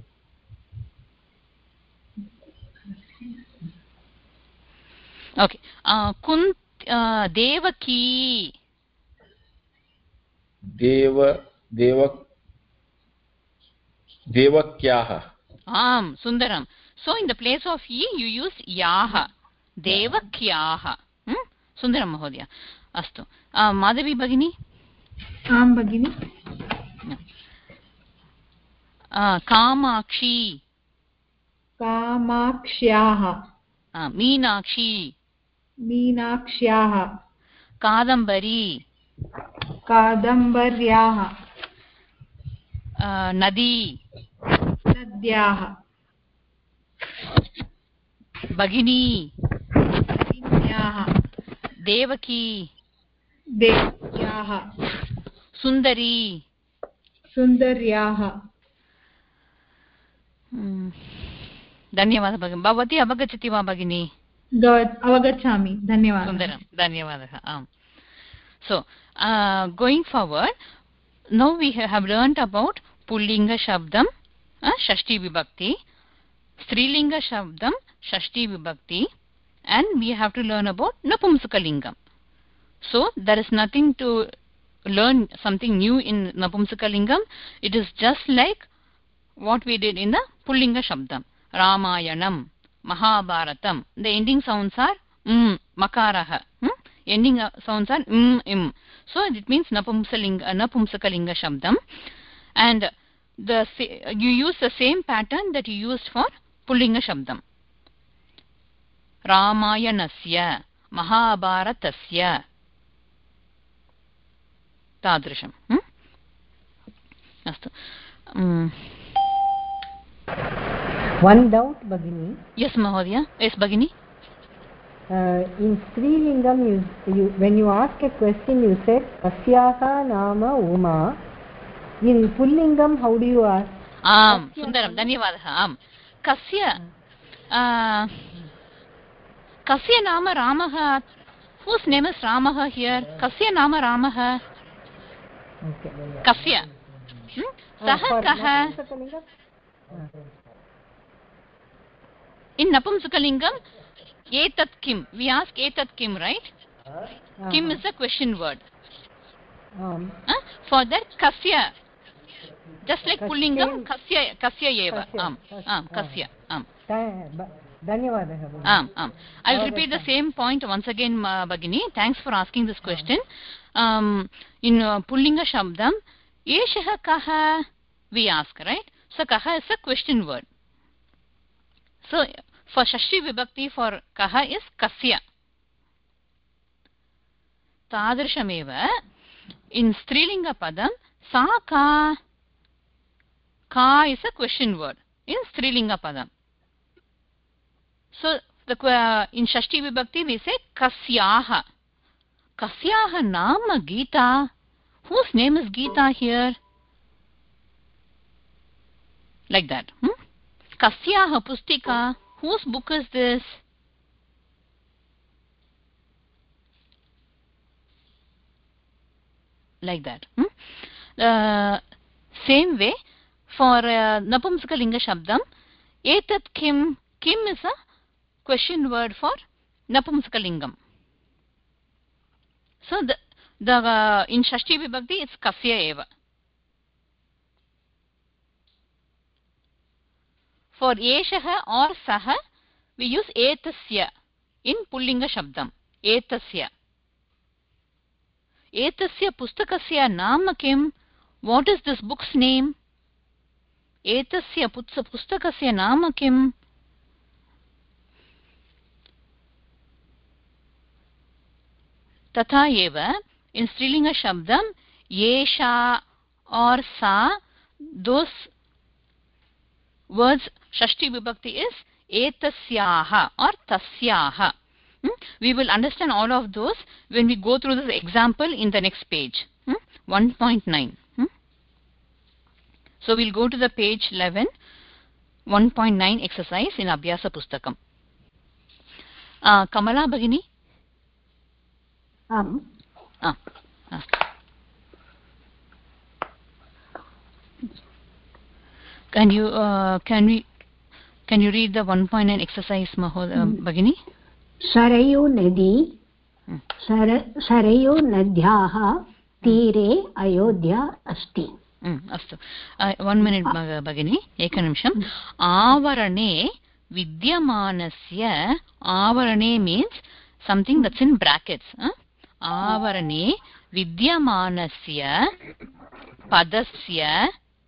Okay. Uh, kunt, uh, Devaki. Deva. Deva. Devakyaha. Am, Sundaram. So in the place of E, you use yaha. Devakyaha. Hmm? Sundaram Mahodaya. Astu. Uh, Madhavi Bhagini? Am Bhagini. Uh, Kamakshi. Kamakshaha. Uh, Meenakshi. Meenakshaha. Kadambari. Kadambaryaha. Uh, Nadi. Nadyaha. Bhagini. Bhaginyaha. Devaki. Devakyaha. Sundari. Sundaryaha. धन्यवादः भगिनी भवती अवगच्छति वा भगिनी अवगच्छामि धन्यवादः सुन्दरं धन्यवादः आम् so uh, going forward now we have learnt about pullinga shabdam uh, shashti vibhakti strilinga shabdam shashti vibhakti and we have to learn about napumsaka lingam so there is nothing to learn something new in napumsaka lingam it is just like what we did in the pullinga shabdam Ramayanam Mahabharatam the ending sounds are mm, makarah hmm? ending uh, sounds are m, im. So it means napumsalinga, uh, napumsakalinga shabdam. And the you use the same pattern that you used for pullinga shabdam. Ramayanasya, Mahabharatasya. Tadrisham. Hmm? Astu. Um, One doubt, Bhagini. Yes, Mahodaya. Yes, Bhagini. Uh, in Strilingam, you, you, when you ask a question, you said Kasyaha Nama Uma. In Pullingam, how do you ask? Am, Sundaram, Dhanyavadaha. Am. Kasya. Uh, Kasya Nama Ramaha. Whose name is Ramaha here? Kasya Nama Ramaha. Okay. Kasya. Hmm? Saha Kaha. In Napumsakalingam, Etat Kim. We ask Etat Kim, right? Uh-huh. Kim is a question word. Um. Huh? For that, Kasya. Just like Pullingam, Kasya, Kasya Eva. Am, am, Kasya. Am. Dhanyavadaha. Um, um. I'll repeat the same point once again, uh, Bhagini. Thanks for asking this question. Um, in uh, Pullinga Shabdam, Eshaha Kaha, we ask, right? So, Kaha is a question word. So, for Shashti Vibhakti, for Kaha is Kasya. Tadrishameva, in Strilinga Padam, Sa Ka. Ka is a question word in Strilinga Padam. So, the, uh, in Shashti Vibhakti we say Kasyaha. Kasyaha Nama Gita. Whose name is Gita here? Like that. Hmm? Kasyaha Pustika. Whose book is this? Like that. Hmm? Uh, same way, for uh, Napumsakalinga Shabdam, Etat Kim. Kim is a question word for Napumsakalingam. So the, the uh, in Shashti Vibhakti it's Kasya Eva. For Eshaha or Saha we use Etasya in Pullinga Shabdam. Etasya. Etasya Pustakasya Nama Kim. What is this book's name? Etasya Pustakasya Nama Kim. Tatha eva in Strilinga Shabdam, Yesha or Sa, those words Shashti Vibhakti is Etasyaha or Tasyaha. Hmm? We will understand all of those when we go through this example in the next page. Hmm? one point nine. Hmm? So we'll go to the page eleven, one point nine exercise in Abhyasa Pustakam. Uh, Kamala Bhagini? Um. Ah. Ah. Can you uh, can we can you read the one point nine exercise, Mahod uh, mm. Bhagini? Sarayu Nadi, mm. Sar Sarayu Nadhyaha Tire Ayodhya Asti. Astu. Uh, one minute, Bhagini. Ekanimsham. Avarane Vidyamanasya. Avarane means something that's in brackets. Huh? Avarane Vidyamanasya Padasya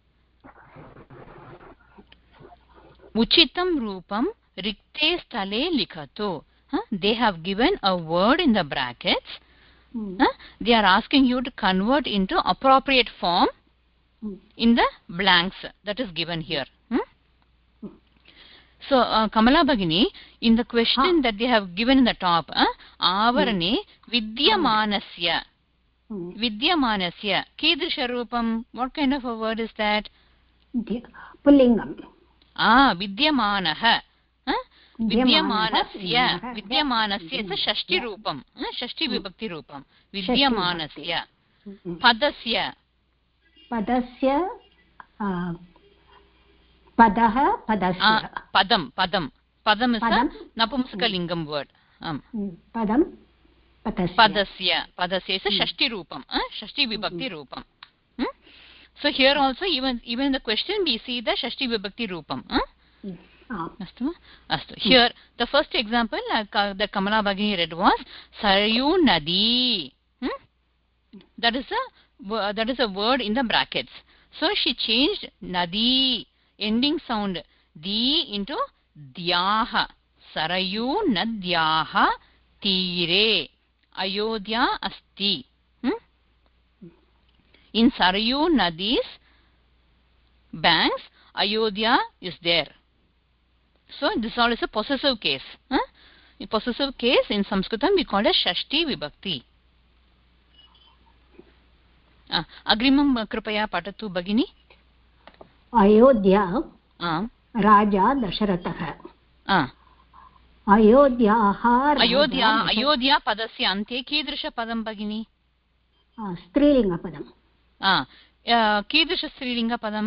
Uchitam Rupam Rikte Stale Likhato. Huh? They have given a word in the brackets. Hmm. Huh? They are asking you to convert into appropriate form hmm. in the blanks that is given here. Hmm? Hmm. So, uh, Kamala Bhagini, in the question huh? that they have given in the top, uh, Avarane hmm. Vidyamanasya. Hmm. Vidyamanasya. Kidrisha Rupam. What kind of a word is that? Pullingam. Ah, Vidyamanaha. Huh? Vidyamanasya. Vidyamanasya is a Shashti Rupam. Uh, Shashti Vibhakti Rupam. Vidyamanasya. Padasya. Padasya. Uh, Padaha. Padasya. Ah, padam. Padam. Padam is padam. A Napumsakalingam word. Um. Padam. Padasya. Padasya. Padasya is a Shashti Rupam. Uh, Shashti Vibhakti Rupam. Hmm? So here also even even in the question we see the Shashti Vibhakti Rupam. Huh? अस्तु वा अस्तु here the first example the Kamala भगिनी read was Saryu नदी that is a that is a word in the brackets, so she changed nadi ending sound di into dyaha. Sarayu nadyaha tire ayodhya asti. hmm? In Sarayu nadi's banks Ayodhya is there. So this all is a possessive case. huh? In possessive case in Sanskritam we call it Shashti Vibhakti. अग्रिमं कृपया पठतु भगिनी. अयोध्या राजा दशरथः. अयोध्याः अयोध्या अयोध्या पदस्य अन्ते कीदृशपदं भगिनी? स्त्रीलिङ्गपदं. कीदृशस्त्रीलिङ्गपदम्?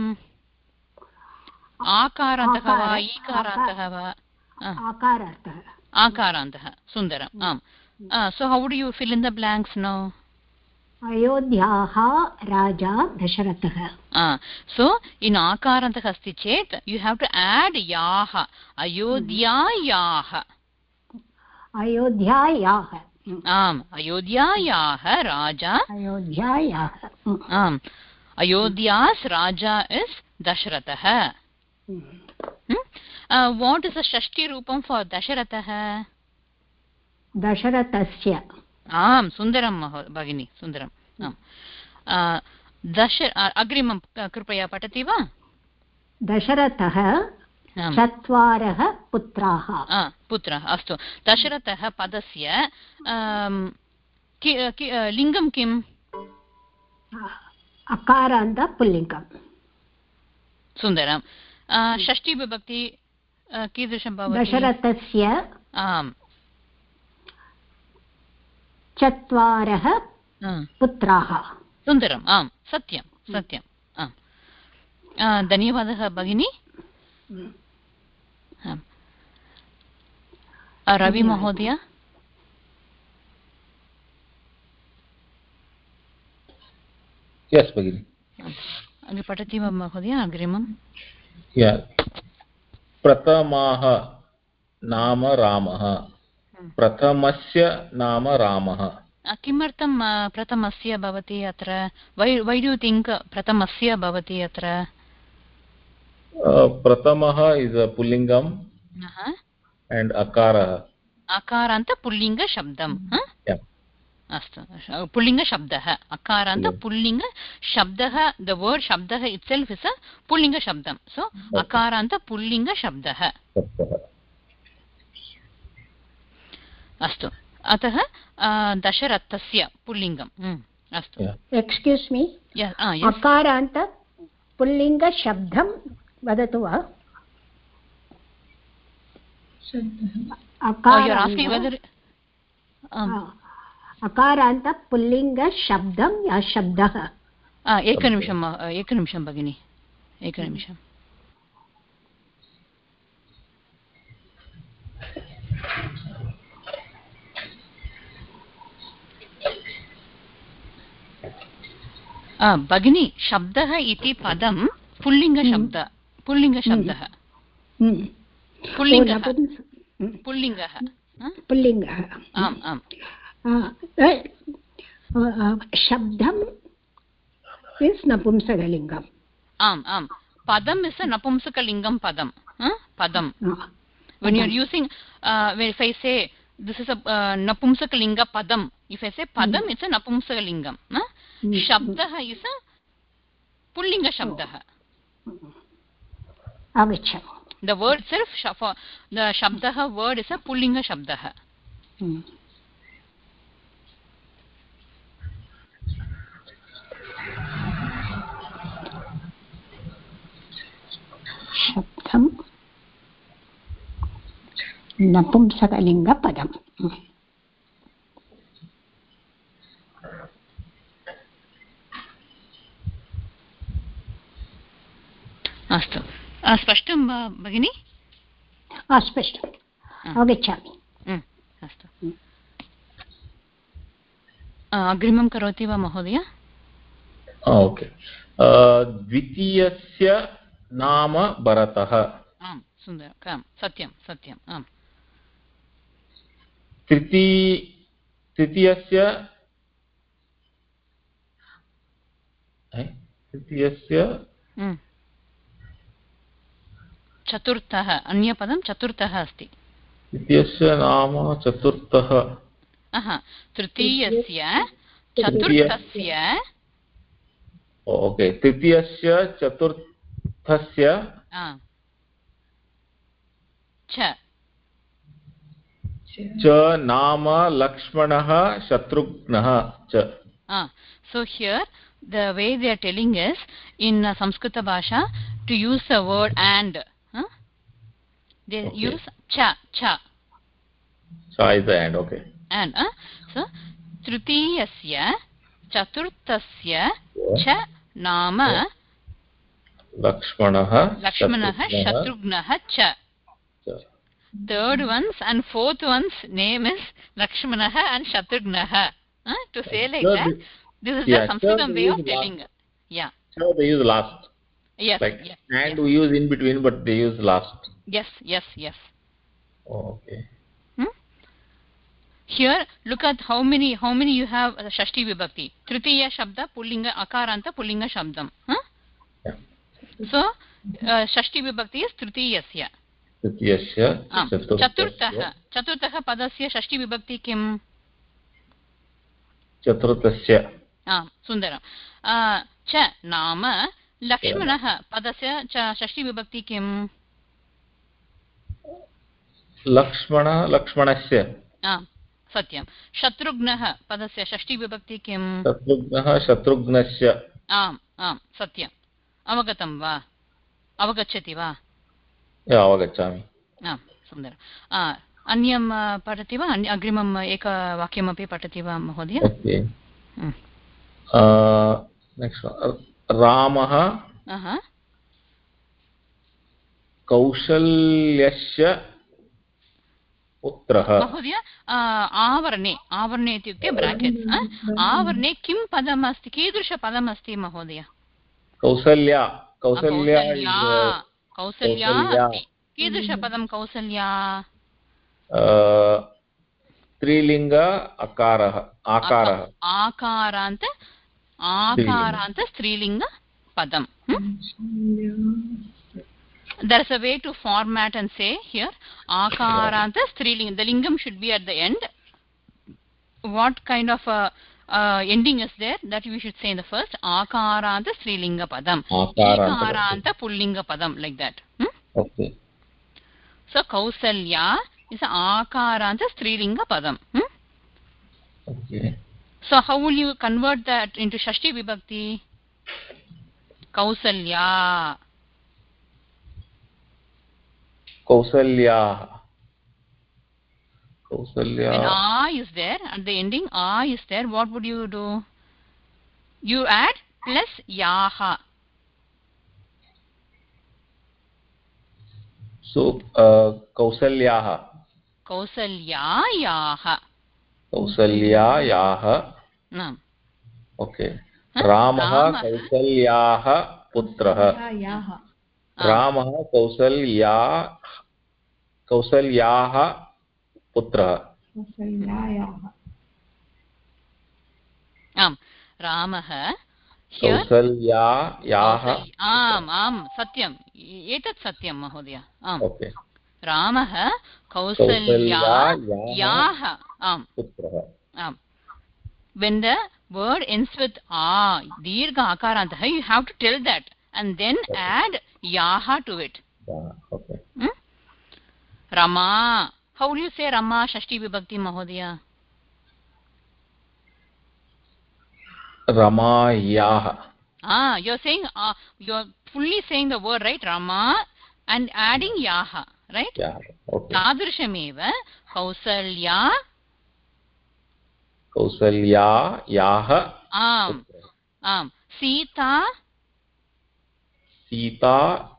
आकारान्तः वा ईकारान्तः वा? आकारान्तः. आकारान्तः. सुन्दरम्. आम्. So how do you fill in the blanks now? अयोध्याः राजा दशरथः. ah so in akarantah asti chet you have to add yaah. Ayodhyayaah. Ayodhyayaah. आम् अयोध्यायाः राजा. अयोध्यायाः. आम् Ayodhya's raja is Dashratha. hmm? uh, what is the Shashti Rupam for Dasharatha? Dasharathasya. आम् सुन्दरं भगिनी सुन्दरम्. आम् दश अग्रिमं कृपया पठति वा? दशरथः चत्वारः पुत्राः. पुत्रः. अस्तु. दशरथः पदस्य लिङ्गं किम्? अकारान्त पुल्लिङ्गं. सुन्दरं. षष्ठी विभक्ति कीदृशं भवति? दशरथस्य आम् चत्वारः पुत्राः. सुन्दरम्. आम् सत्यं सत्यम्. आम् धन्यवादः भगिनी. रवि महोदय. यस् भगिनी. पठति वा महोदय अग्रिमं? प्रथमः नाम रामः. प्रथमस्य नाम रामः. किमर्थं प्रथमस्य भवति अत्र? वै वै डू थिङ्क् प्रथमस्य भवति अत्र? प्रथमः इस् अ पुल्लिङ्गम् एण्ड् अकारः. अकारान्त पुल्लिङ्गशब्दम्. अस्तु पुल्लिङ्गशब्दः. अकारान्त पुल्लिङ्गशब्दः. द वर्ड् शब्दः इट्सेल्फ् इस् अ पुल्लिङ्गशब्दं. सो अकारान्त पुल्लिङ्गशब्दः. अस्तु. अतः दशरथस्य पुल्लिङ्गम्. अस्तु. Excuse me. अकारान्त पुल्लिङ्गशब्दं वदतु वा? अकारान्त पुल्लिङ्गशब्दं या शब्दः? एकनिमिषम् एकनिमिषं भगिनि एकनिमिषम्. भगिनी शब्दः इति पदं पुल्लिङ्गशब्द पुल्लिङ्गशब्दः पुल्लिङ्गः पुल्लिङ्गः पुल्लिङ्गः. आम् आम्. शब्दम् इस् नपुंसकलिङ्गम्. आम् आम्. पदम् इस् अ नपुंसकलिङ्गं पदं. पदं. When you are using uh, if I say this is a uh, napumsakalinga padam, if I say padam mm. it's a napumsakalingam. Huh? Mm. Shabdah is a pullinga shabdah. Agacham. The word itself, the shabdah word is a pullinga shabdah. Mm. Shabdam नपुंसकलिङ्गपदम्. अस्तु. स्पष्टं भगिनि? स्पष्टम्. अवगच्छामि. अस्तु. अग्रिमं करोति वा महोदय? ओके. द्वितीयस्य नाम भरतः. आम् सुन्दरं सत्यं सत्यम् आम् तृती तृतीयस्य तृतीयस्य चतुर्थः अन्यपदं चतुर्थः अस्ति तृतीयस्य नाम चतुर्थः तृतीयस्य चतुर्थस्य ओके तृतीयस्य चतुर्थस्य च च नाम लक्ष्मणः शत्रुघ्नः च so here the way they are telling is in uh, Samskrita Bhasha to use the word and huh? they okay. use cha cha cha is the and okay and uh, so trutiyasya chaturthasya cha nama Lakshmanah Lakshmanah Shatrughnah cha. Third one's and fourth one's name is Lakshmanah and Shatrughnah. Huh? To say like that, this is yeah, the Sanskrit way of telling. Last. Yeah. So they use last. Yes. Like yes, and yes. we use in between, but they use last. Yes. Yes. Yes. Oh, okay. Hmm? Here, look at how many how many you have uh, Shashti Vibhakti. Tritiya Shabda Pullinga Akaranta Pullinga Shabdam. Huh? Yeah. So, uh, Shashti Vibhakti is Tritiyasya. Tritiyasya. Chaturtah. Chaturtah Padasya Shashti Vibhakti Kim? Chaturtasya. Ah, Sundaram. Uh, cha Nama Lakshmanah Padasya cha Shashti Vibhakti Kim? Lakshmana Lakshmanasya. Ah, Satyam. Shatrughnah Padasya Shashti Vibhakti Kim? Shatrughnah Shatrughnasya. Am, am, Satyam. Avagatam va? Avagacchati va? Yeah, avagacchami. Ah, Sundara. Ah, Anyam patati va? Agrimam eka vakyamapi patati va, Mahodaya? Okay. Hmm. Uh, next one. Ramah. Uh-huh. Kaushalyasya putrah. Mahodaya, avarne, avarne ityukte brackets. Avarne kim padam asti? Kidrisha padam asti, Mahodaya? Kausalya. Kausalya. Kausalya asti. Kidrisha padam Kausalya? Strilinga akarah. Akarah. Akaranta. Akaranta Strilinga padam. Hmm? There's a way to format and say here Akaranta Strilinga. The lingam should be at the end. What kind of a uh, ending is there that we should say in the first? Akaranta Strilinga padam. Akaranta Pullinga padam, like that. Hmm? Okay. So Kausalya is Akaranta Strilinga padam. Hmm? Okay. So how will you convert that into Shashti Vibhakti? Kausalya. Kausalya. Kausalya. When A is there, at the ending A is there, what would you do? You add plus yaha. So, uh, Kausalyaha. Kausalyayaha. Kausalyayaha. No. Okay. Ramah Kausalyaha putrah. Ramah Kausalya Kausalyaha putrah. Kausalyayaha. Am. Ramah. Here. Kausalyayaha. Am, am, Satyam. Etat Satyam, Mahodaya. Am. Okay. Ramah Kausalyayaha. Am. Putrah. Am. When the word ends with A, Dirgha Akarantah, you have to tell that and then okay. add Yaha to it. Yeah, okay. Hmm? Rama. How do you say Rama Shashti Vibhakti, Mahodaya? Ramayaha. Ah, you're saying, uh, you're fully saying the word, right? Rama and adding Yaha, right? Yeah, okay. Tadrishameva Kausalya. Kausalya Yaha. Am. Am. Sita. Sita.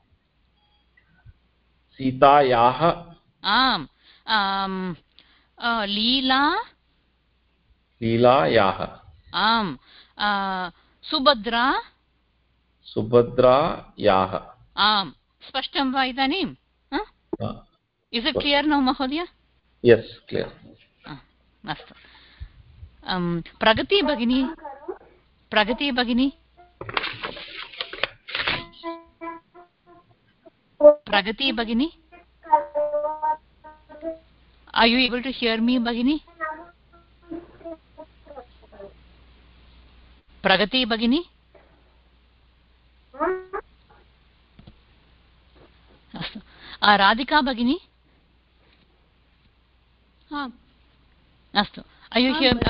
Sita Yaha. Am. Um. Uh, Leela. Leela Yaha. Am. Uh, Subhadra. Subhadra Yaha. Am. Spashtam va idanim? Ah. Is it clear now, Mahodaya? Yes, clear. अस्तु. प्रगति भगिनी, प्रगति भगिनी, प्रगति भगिनी, are you able to hear me, भगिनी? प्रगति भगिनी, अस्तु. राधिका भगिनी, अस्तु. are you here?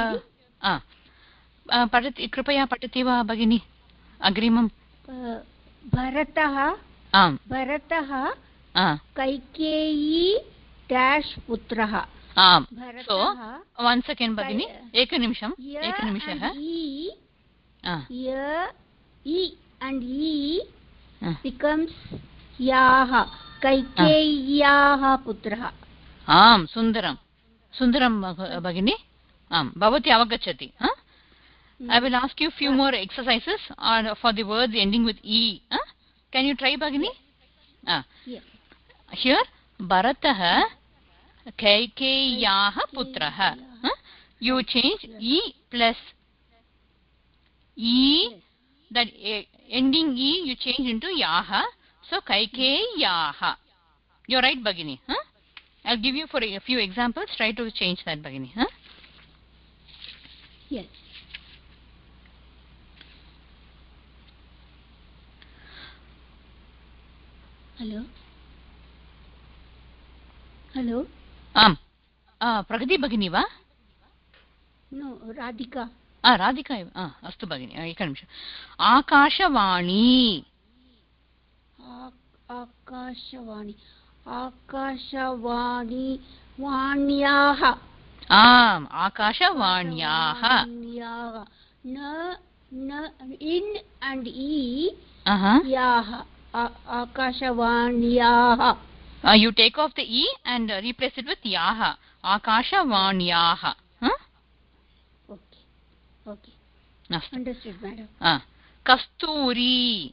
पठति, कृपया पठति वा भगिनी अग्रिमं? भरतः आम् भरतः कैकेयी डैश् पुत्रः. आम्. सो one second भगिनी, एकनिमिषम् एकनिमिषः. य and e becomes याः, कैकेय्याः पुत्रः. आम्, सुन्दरं सुन्दरं भगिनी. आम्, भवती अवगच्छति. I will ask you few more exercises on for the words ending with e. Huh? Can you try, Bhagini? Ah. Yes. Here, Bharatah Kaikeyaah putrah. Huh? You change e plus e. Yes. That uh, ending e you change into yaha. So Kaikeyaah. You're right, Bhagini. Huh? I'll give you for a few examples. Try to change that, Bhagini. Huh? Yes. Hello. Hello. आम्. प्रगति भगिनी वा? No, Radhika. आ राधिका एव. अस्तु भगिनी, एकनिमिषम्. आकाशवाणी. आकाशवाणी आकाशवाणी वाण्याः. आम्, आकाशवाण्याः. न न in and e uh-huh. याः, आकाशवाण्याः. Uh, you take off the e and uh, replace it with yaha. Akashavanyaha. Huh? Okay. Okay. No. Understood, madam. Ah. Kasturi.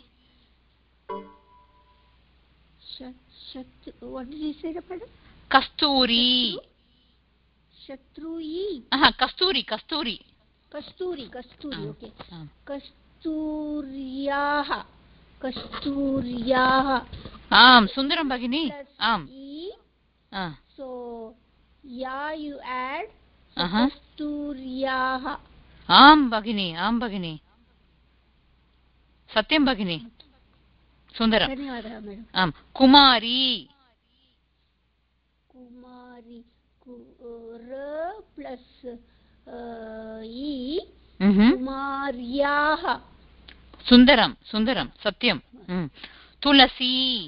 Shat, shat, what did you say, madam? Kasturi. Shatrui. Aha, Kasturi, Kasturi. Kasturi, Kasturi, ah. Okay. Ah. Kasturiyaha. Kasturiyaha. Am, Sundaram Bhagini. Am. E. Ah. So, ya you add. So uh-huh. Kasturiyaha. Am Bhagini, Am Bhagini. Satyam Bhagini. Sundaram. Dhanyawadaha, madam. Am. Kumari. Kumari. R plus uh, E. Mm-hmm. Kumaryaha. Sundaram, Sundaram, Satyam. Mm. Tulasi.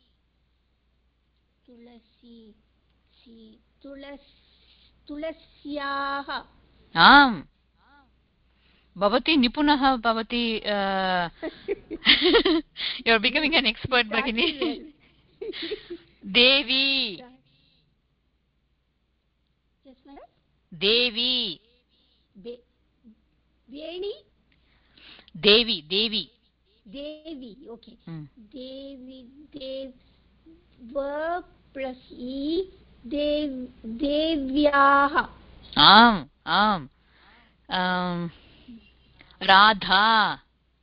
Tulasi. Si. Tulas. Tulasyaha. Am. Bhavati Nipunah Bhavati. Uh, you're becoming an expert, Bhagini. Devi. Yes, madam. Devi. Be Beni? Devi, Devi. Devi, okay. Hmm. Devi, Dev, verb plus E, Dev, Devyaha. Am, Am. Um, Radha.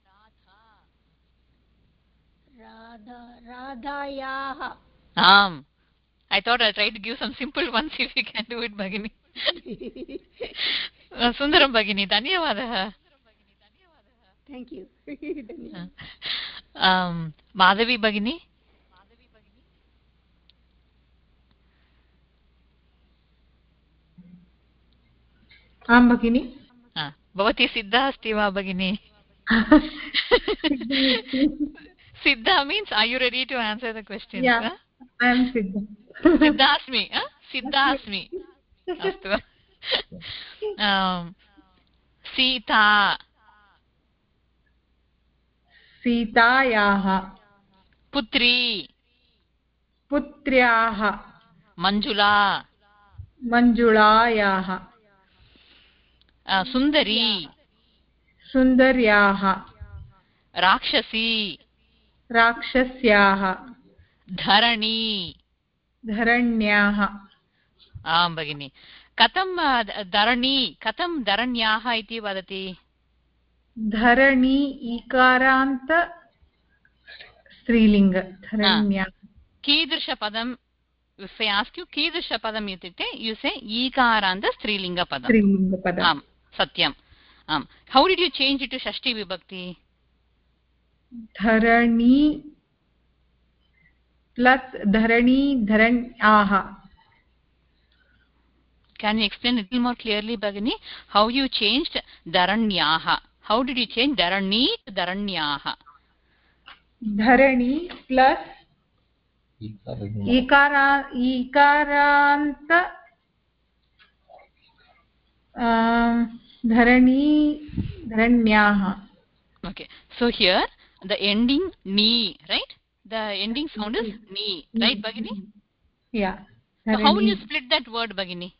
Radha, Radhayaha. Am. I thought I'll try to give some simple ones if you can do it, Bhagini. uh, Sundaram Bhagini, Dhanyavadaha. Thank you. um, Madhavi Bhagini. आं भगिनि. भवती सिद्धा अस्ति वा भगिनि? Siddha means are you ready to answer the question? Yeah, huh? I am Siddha. Siddhasmi, huh? Siddhasmi. Astu. um, Sita. Sitayaha. Putri. Putryaha. Manjula. Manjulayaha. Uh, Sundari. Sundaryaha. Rakshasi. Rakshasyaha. Dharani. धरण्याः आं भगिनि कथं धरणी कथं धरण्याः इति वदति धरणी ईकारान्त स्त्रीलिङ्ग धरण्याः कीदृशपदं if I ask you कीदृशपदम् इत्युक्ते you say ईकारान्त स्त्रीलिङ्गपदम् स्त्रीलिङ्गपदम् आम् सत्यम् आम् how did you change it to षष्ठी विभक्ति धरणी plus धरणी धरण्याः can you explain a little more clearly Bhagini how you changed dharanyaha how did you change dharani to dharanyaha धरणी plus ईकारा ईकारान्त धरणी धरण्याः okay so here the ending ni right the ending sound is ni right Bhagini yeah so how will you split that word Bhagini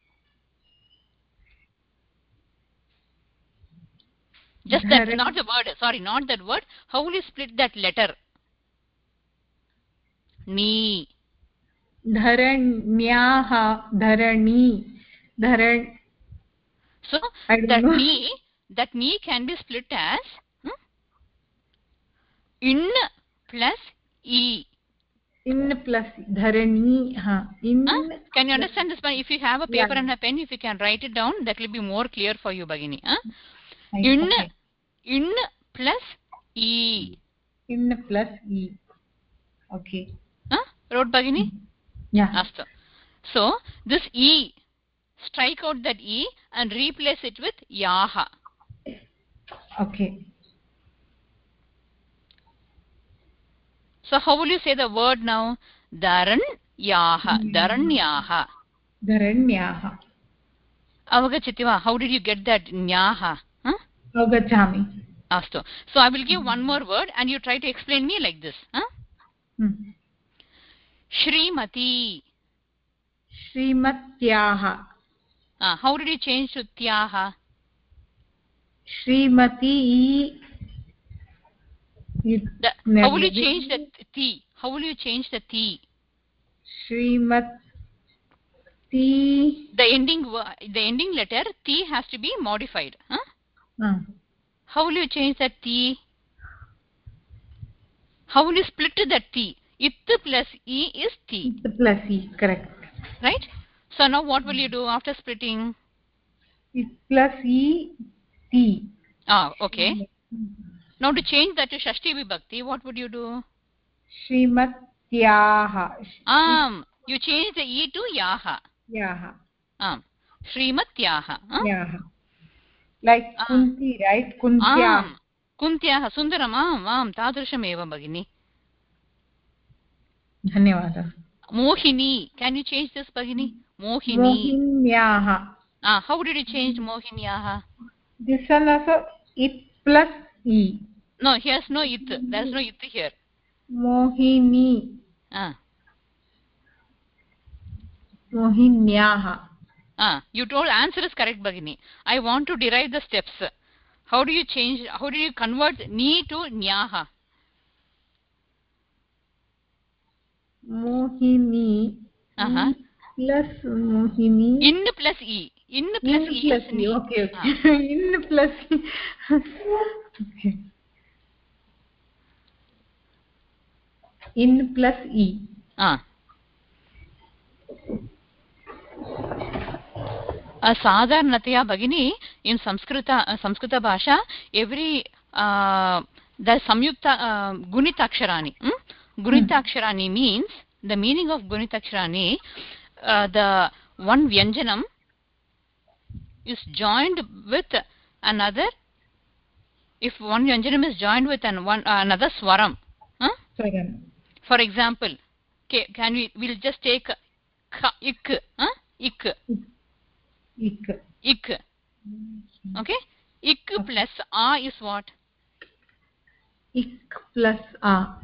just that not the word sorry not that word how will you split that letter ni धरण्याः धरणी धरण so that ni that ni can be split as hmm? in plus e in plus dharani ha in huh? Can you understand this one if you have a paper yeah. and a pen if you can write it down that will be more clear for you Bhagini huh? in okay. in plus e in plus e okay huh? Wrote Bhagini yeah Astu. So this e strike out that e and replace it with yaha okay so how will you say the word now dharan yaha dharanyaha dharanyaha avagachiti va how did you get that nyaha huh? avagachami astu so I will give one more word and you try to explain me like this huh? hmm. Shrimati Shrimatyaha uh, how did you change to tyaha Shrimati the, how will you change the ti how will you change the ti Shrimati the ending the ending letter t has to be modified huh? uh. How will you change that t how will you split that t it plus e is t it plus e correct right so now what will you do after splitting it plus e t ah okay now to change that to shashti vibhakti what would you do Shrimatyaha um you change the e to yaha yaha um shrimatyaha huh? yaha like uh, kunti right kuntya um कुन्त्याः सुन्दरम् आम् आम् तादृशमेव भगिनि धन्यवादः Mohini can you change this भगिनि Mohini मोहिन्याः ah how did you change mohinyaha this one also it plus e no here's no it there's no it here mohini ah mohinyaah ah you told answer is correct Bhagini I want to derive the steps how do you change how do you convert ni to nyaha mohini uh-huh. plus mohini in plus e in plus in e plus is e ni. okay okay Ah. in plus e okay in plus e ah साधारणतया भगिनी in Samskrita Samskrita Bhasha every uh, the samyukta uh, gunitaksharani hmm? gunitaksharani means the meaning of gunitaksharani uh, the one vyanjanam is joined with another if one vyanjanam is joined with an one uh, another swaram huh? swaram for example okay, can we we'll just take ka, ik huh? ik ik ik okay ik plus a is what ik plus a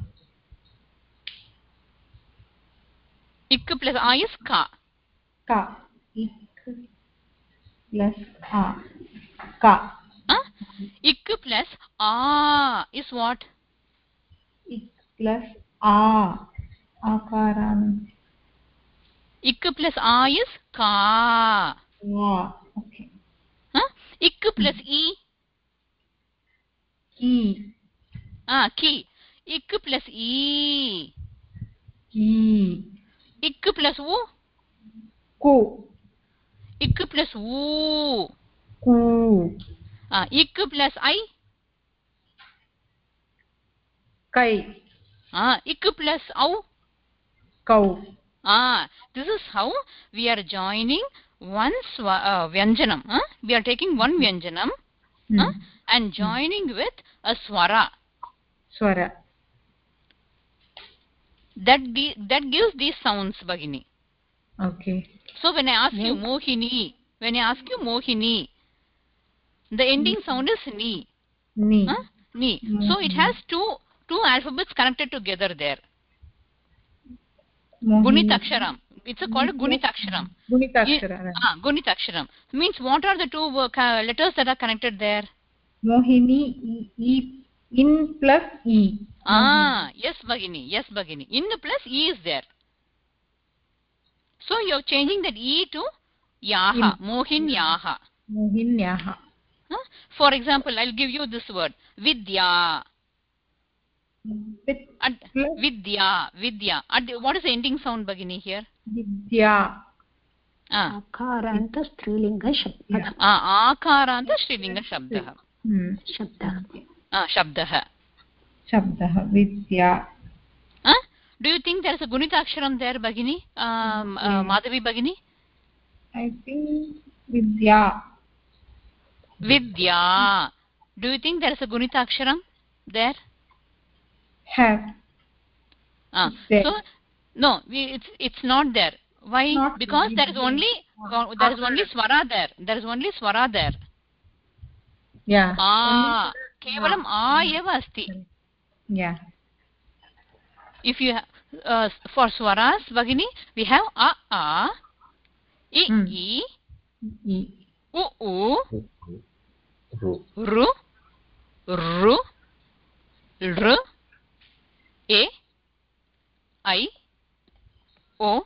ik plus a is ka ka ik plus a ka huh? ik plus a is what ik plus a akaran Ik plus A is ka. Yeah. Okay. Huh? Ik plus E. Ki. Ah, ki. Ik plus E. Ki. Ik plus U. Ku. Ik plus U. Ku. Ah, ik plus I. Kai. Ah, ik plus au. Kau. Ah, this is how we are joining one swa, uh, vyanjanam. Huh? We are taking one vyanjanam Hmm. huh? and joining with a swara. Swara. That gi- that gives these sounds, Bhagini. Okay. So when I ask Yeah. you Mohini, when I ask you Mohini, the ending sound is ni. Ni. Huh? Ni. So it has two two alphabets connected together there. Mohini. Gunitaksharam. It's a called Gunitaksharam. Gunitaksharam. Ah, Gunitaksharam. Means what are the two uh, ca- letters that are connected there? Mohini. E, e, in plus E. Ah, yes, Bhagini. Yes, Bhagini. In plus E is there. So you're changing that E to Yaha. In. Mohin Yaha. Mohinyaha. Huh? For example, I'll give you this word. Vidya. With Ad, plus Vidya. Vidya. Ad, what is the ending sound, Bhagini, here? Vidya. Ah. आकारान्त स्त्रीलिङ्ग शब्दः Ah, Akaranta Shrilinga Shabdah. Hmm. शब्दः Ah, Shabdah. Shabdah. Vidya. Huh? Do you think there is a Gunita Aksharam there, Bhagini? Um, uh, Madhavi Bhagini? I think Vidya. Vidya. Do you think there is a Gunita Aksharam there? Have. Ah. There. So, no, we, it's it's not there. Why? Not Because there. there is only there is only swara there. There is only swara there. Yeah. Ah, kevalam a eva asti. Yeah. If you ha- uh, for swaras, Bhagini, we have a a, I Hmm. I, E. u u, Ru. ru, ru, r, e, I, o,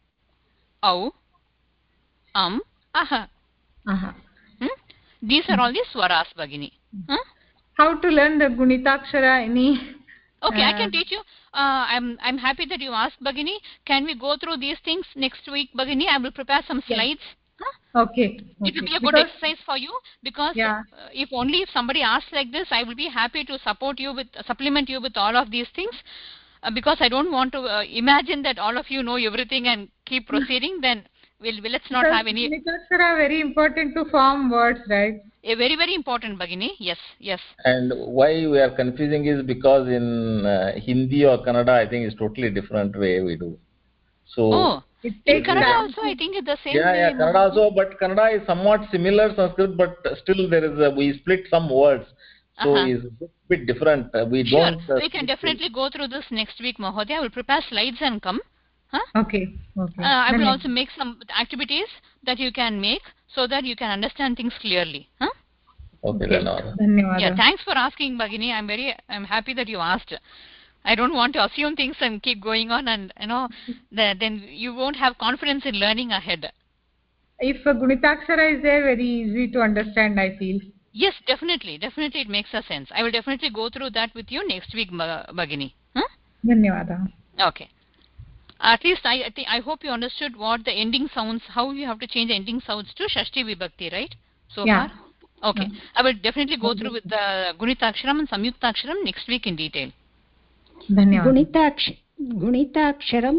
au, am, aha. Aha. Hmm? These are all the swaras, Bhagini. Huh? How to learn the Gunitakshara? Any? Okay, I uh, can teach you. Uh, I'm I'm happy that you asked, Bhagini. Can we go through these things next week, Bhagini? I will prepare some slides. Huh? Okay. It will Okay. be a good Because, exercise for you because Yeah. uh, if only if somebody asks like this, I will be happy to support you with supplement you with all of these things. Uh, because I don't want to uh, imagine that all of you know everything and keep proceeding. Then we'll, we'll let's not because have any. Gunitakshara are very important to form words, right? A very very important, Bhagini. Yes, yes. And why we are confusing is because in uh, Hindi or Kannada, I think it's totally different way we do. So Oh, It in takes Kannada time also, I think it's the same yeah, way. yeah, Kannada also, but Kannada is somewhat similar Sanskrit, but still there is a, we split some words, so Uh-huh. it's a bit different. Uh, we Sure, don't. Uh, we can split definitely go through this next week, Mahodaya. I will prepare slides and come. Huh? Okay. Okay. Uh, I will Dhanyavad. also make some activities that you can make so that you can understand things clearly. Huh? Okay, Okay. then. all. Dhanyavad. Yeah, thanks for asking, Bhagini. I'm very, I'm happy that you asked. I don't want to assume things and keep going on, and you know, the, then you won't have confidence in learning ahead. If a Gunitakshara is there, very easy to understand, I feel. Yes, definitely, definitely, it makes a sense. I will definitely go through that with you next week, Ma- Bhagini. Huh? Dhanyavad. Okay. At least I, I think I hope you understood what the ending sounds, how you have to change the ending sounds to Shashti Vibhakti, right? So Yeah. far? Okay. Yeah. I will definitely go through with the Gunitaksharam and Samyuktaksharam next week in detail. Dhanyavad. गुणिताक्ष गुणिताक्षरं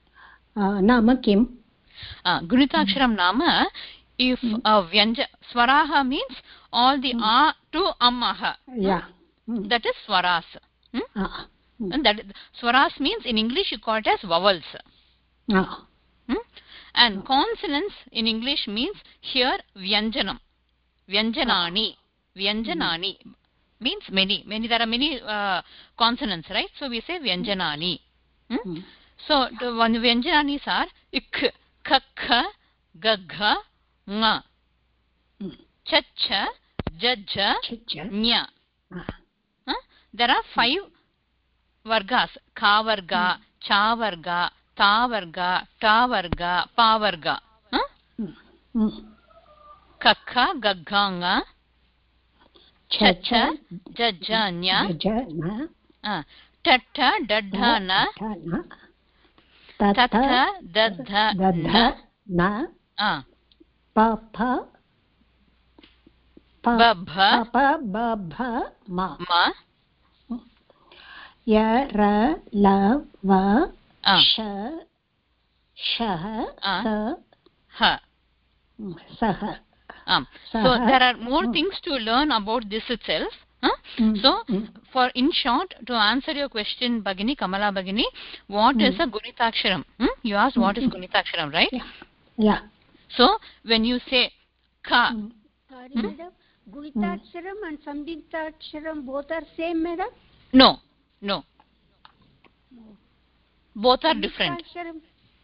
नाम किम्? Uh, Gunitaksharam nama, if uh, Vyanja, Swaraha means all the A to Ammaha. Yeah. That is Swaras. Hmm? Ah. And that Swaras means in English you call it as vowels. Ah. Hmm? And consonants in English means here Vyanjanam. Vyanjanani. Vyanjanani means many. Many there are many uh, consonants, right? So we say Vyanjanani. Hmm? So the one Vyanjananis are ik, k, k, g, g, nga, ch, ch, j, j, nya. Huh? There are five vargas: ka varga, cha varga, ta varga, ta varga, pa varga. Huh? Mm. Kakha, gagganga, chacha, jajanya, jajana, uh, tatta, dadhana, tatha, dadhana, na, uh, papa, babha, papa, babha, ma. ma, ya, ra, la, va, uh, sha, shah, uh, sa, ha. saha. Um, so Saha. there are more Mm. things to learn about this itself. Huh? Mm. So, Mm. for in short, to answer your question, Bhagini, Kamala Bhagini, what Mm. is a Gunitaksharam? Hmm? You asked what is Gunitaksharam, right? Yeah. Yeah. So, when you say ka, Mm. Sorry, Hmm? madam. Guritaksharam and Samyuktaksharam both are same, madam? no, no. Both are different. Samyuktaksharam.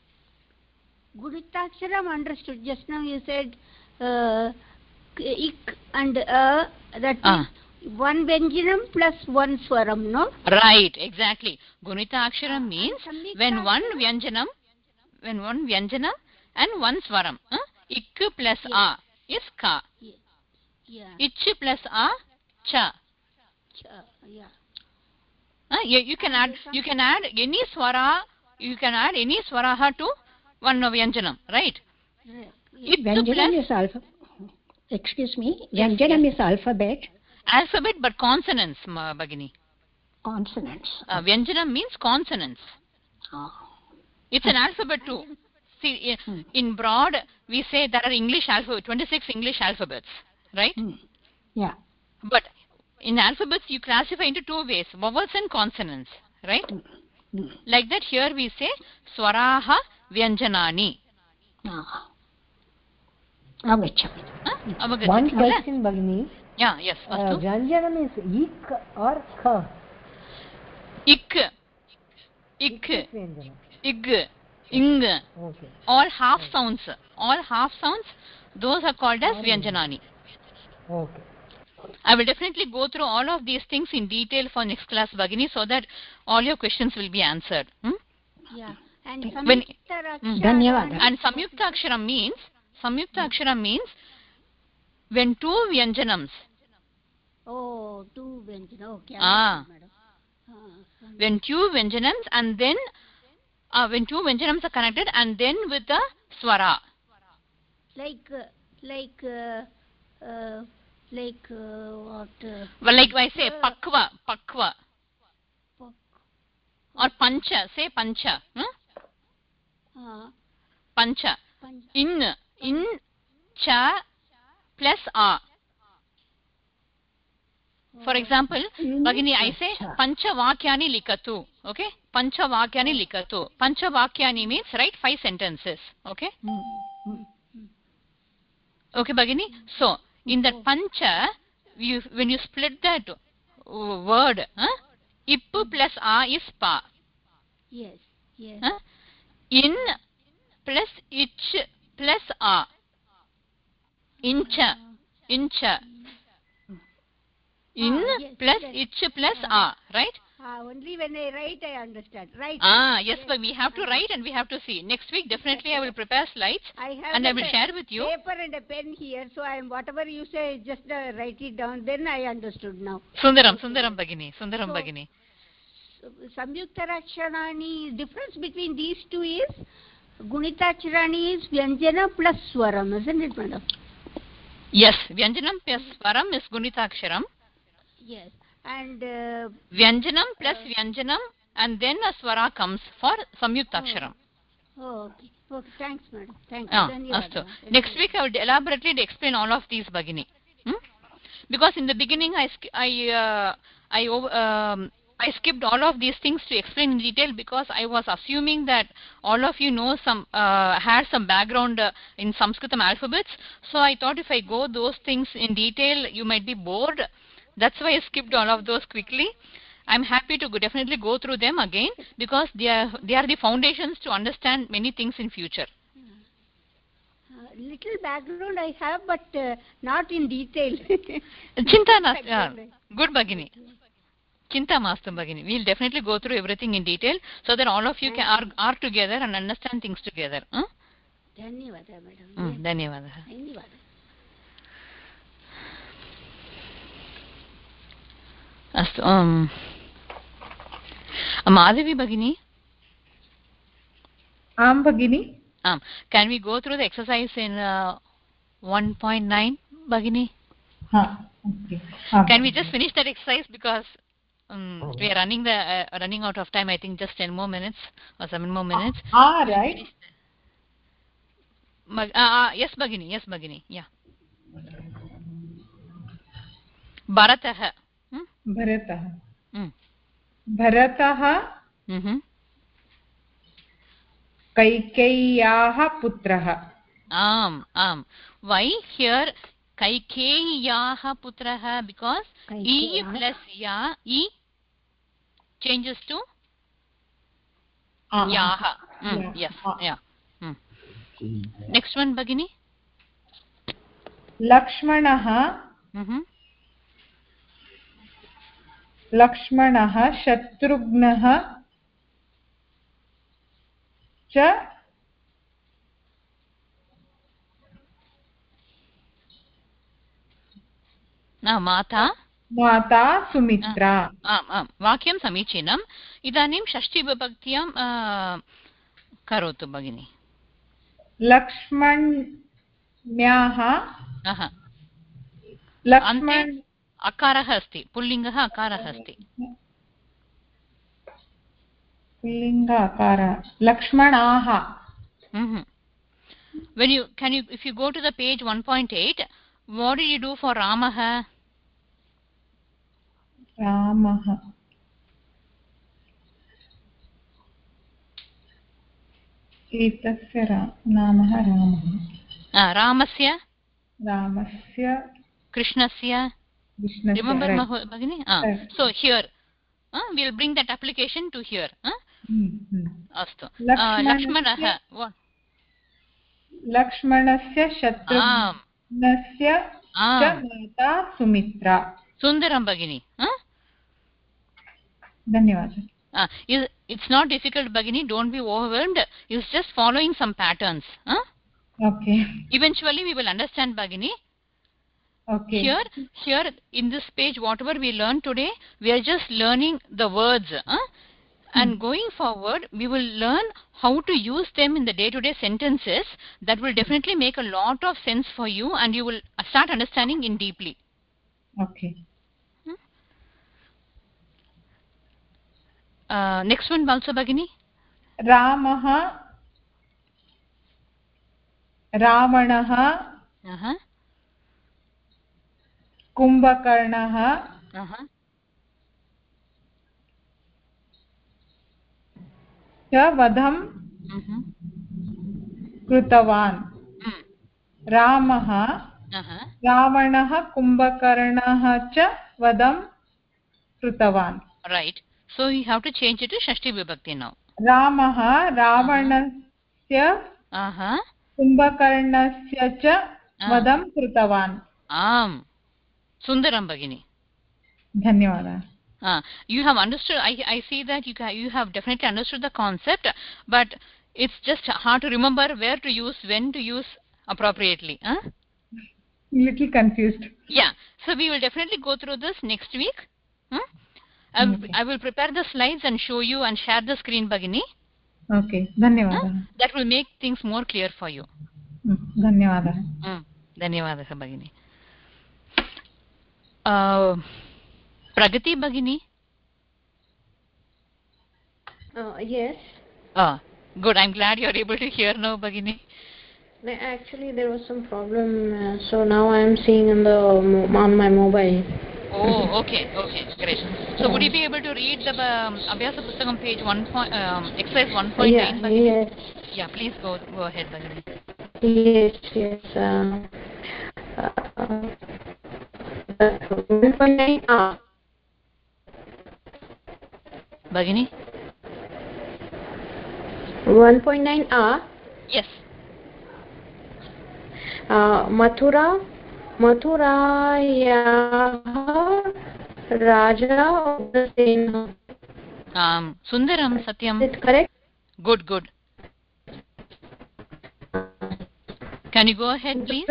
Guritaksharam understood. Just now you said uh, ik and uh, that Ah. is one Vyanjanam plus one Swaram, no? Right, exactly. Gunitaksharam Ah, means and when one Samyuktaksharam? Vyanjanam, when one Vyanjanam and one Swaram. Huh? Ik plus Yes. a is ka. Yeah. Yeah. Ich plus a, cha. Ch- yeah. Uh, you, you can add you can add any swara you can add any swaraha to one Vyanjanam, right? Right. Ik Vyanjanam plus is alpha. Excuse me. Yes, Vyanjanam yes. is alphabet. alphabet but consonants, ma, Bhagini. Consonants. Uh, Vyanjanam means consonants. Oh. It's an alphabet too. See, Hmm. in, in broad, we say there are English alphabet, twenty-six English alphabets, right? Hmm. Yeah. But in alphabets, you classify into two ways, vowels and consonants, right? Hmm. Like that, here we say swaraha vyanjanani. Ah. Avachami. Huh? Avagachati. One question, Bhagini. Yeah, yes. Uh, Astu. Vyanjanam is ik or ka? Ik. Ik. Ik is Vyanjanam. Ig. Ing. Okay. All half sounds. All half sounds, those are called as vyanjanani. Okay. I will definitely go through all of these things in detail for next class, Bhagini, so that all your questions will be answered. Hmm? Yeah. And When- Samyukta Dhanyavada. And Samyukta Aksharam means, Samyukta Aksharam means when two Vyanjanams, Oh, two Vyanjanam. Okay. Ah. understood, madam. Ah, when two Vyanjanams and then, uh, when two Vyanjanams are connected and then with the Swara. like uh, like uh, uh, like uh, what uh, Well, like I say, Pakva, Pakva. Pak- Or Pancha, say Pancha. Hmm? uh, Pancha. Panch- In, in, cha, plus a. For example, In, Bhagini, I say Acha. Pancha Vakyani Likatu. Okay? Pancha Vakyani Likatu. Pancha Vakyani means, right, five sentences. Okay? Hmm. Okay, Bhagini? So, in that Pancha, you, when you split that uh, word, huh? Ippu plus a is pa. yes yes Huh? In plus ich plus a. Incha. Incha. In Ah, yes, plus yes. ich plus a, right? ah, only when I write I understand, right? Ah, yes, but we have to write and we have to see. Next week, definitely I will prepare slides I have and I the will pa- share with you. paper and a pen here, so I am whatever you say, just uh, write it down. Then I understood now. Sundaram, Sundaram Bhagini, Sundaram So- Bhagini. Samyukta Rakshana, difference between these two is Gunitacharani is Vyanjana plus Swaram, isn't it, madam? Yes, Vyanjanam plus Swaram is Gunitaksharam. Yes. And uh, Vyanjanam plus Vyanjanam and then a Swara comes for Samyuktaksharam. oh, okay. Okay, thanks, madam. Thanks. Ah, Dhanyavada. astu. Thank Next you. week I will elaborately explain all of these, Bhagini. Hmm? Because in the beginning I sk- I uh, I ov- um, I skipped all of these things to explain in detail because I was assuming that all of you know some uh, had some background uh, in Sanskritam alphabets. So I thought if I go those things in detail, you might be bored. That's why I skipped all of those quickly. I'm happy to go, definitely go through them again because they are they are the foundations to understand many things in future. Uh, little background I have, but uh, not in detail. Chinta nas- Background uh, I- good, Bhagini. Chinta mastu Bhagini. We'll definitely go through everything in detail so that all of you can are, are together and understand things together. Huh? Dhanyavada, madam. Mm, Yes. Dhanyavada. Dhanyavada. Astu. Um, Madhavi Bhagini. Am Bhagini. Um, can we go through the exercise in uh, one point nine Bhagini? Huh. Okay. Um. Can we just finish that exercise because um, we are running the uh, running out of time. I think just ten more minutes or seven more minutes. Ah, right. Uh, uh, yes, Bhagini. Yes, Bhagini. Yeah. Bharatah. Hmm? Bharatah. Mm. Bharatah. Mm-hmm. Kaikeyyaah putrah. Am, am. Why here Kaikeyaah putrah? Because E plus ya, E changes to Ah. Yaha. Mm, Yeah. yes, Ah. yeah. Mm. Next one, Bhagini. Lakshmanah. Mm-hmm. Lakshmanah Shatrughnah cha Now, Mata. Mata Sumitra. आम् आम् वाक्यं समीचीनम् इदानीं षष्ठीविभक्त्यां करोतु भगिनि लक्ष्मण्याः लक्ष्मण अकारः अस्ति पुल्लिङ्गः अकारः अस्ति पुल्लिङ्ग अकारः लक्ष्मणाः when you can you if you go to the page one point eight what did you do for Ramah Ramah एतस्य नामः रामः रामस्य रामस्य कृष्णस्य remember Bhagini so here uh, we'll bring that application to here uh? अस्तु लक्ष्मणः लक्ष्मणस्य शत्रुघ्नस्य च माता सुमित्रा सुन्दरं भगिनि धन्यवादः Uh, it's not difficult Bhagini, don't be overwhelmed, it's just following some patterns huh? Okay, eventually we will understand Bhagini. Okay, here here in this page whatever we learned today we are just learning the words huh? and hmm. going forward we will learn how to use them in the day-to-day sentences that will definitely make a lot of sense for you and you will start understanding in deeply. Okay. Uh, next one also Bhagini. Ramah Ravanah uh-huh. Kumbhakarnah uh-huh. च वधं mm-hmm. कृतवान् mm. रामः uh-huh. रावणः कुम्भकर्णः च वधं कृतवान् right so you have to change it to shashti vibhakti now रामः रावणस्य uh-huh. कुम्भकर्णस्य च वधं कृतवान् आम् sundaram Bhagini धन्यवादः uh, you have understood I, I see that you, you have definitely understood the concept but it's just hard to remember where to use when to use appropriately huh? little confused yeah so we will definitely go through this next week hmm? I will, okay. I will prepare the slides and show you and share the screen Bhagini okay धन्यवादः huh? that will make things more clear for you धन्यवादः hmm. धन्यवादः Bhagini uh, Pragati Bhagini uh, yes ah good I'm glad you're able to hear now Bhagini actually there was some problem uh, so now I am seeing on the on my mobile. Oh, okay, okay, great. So would you be able to read the um, Abhyasa Pustakam page one point, um, exercise one point nine? Yeah, yes. Yeah, please go go ahead, Bhagini. Yes, yes. Uh, uh, one point nine A. Bhagini? one point nine A? Yes. Uh, Mathura, Mathurayaः Raja Ugrasena. Um, Sundaram, Satyam. Is it correct? Good, good. Can you go ahead, please?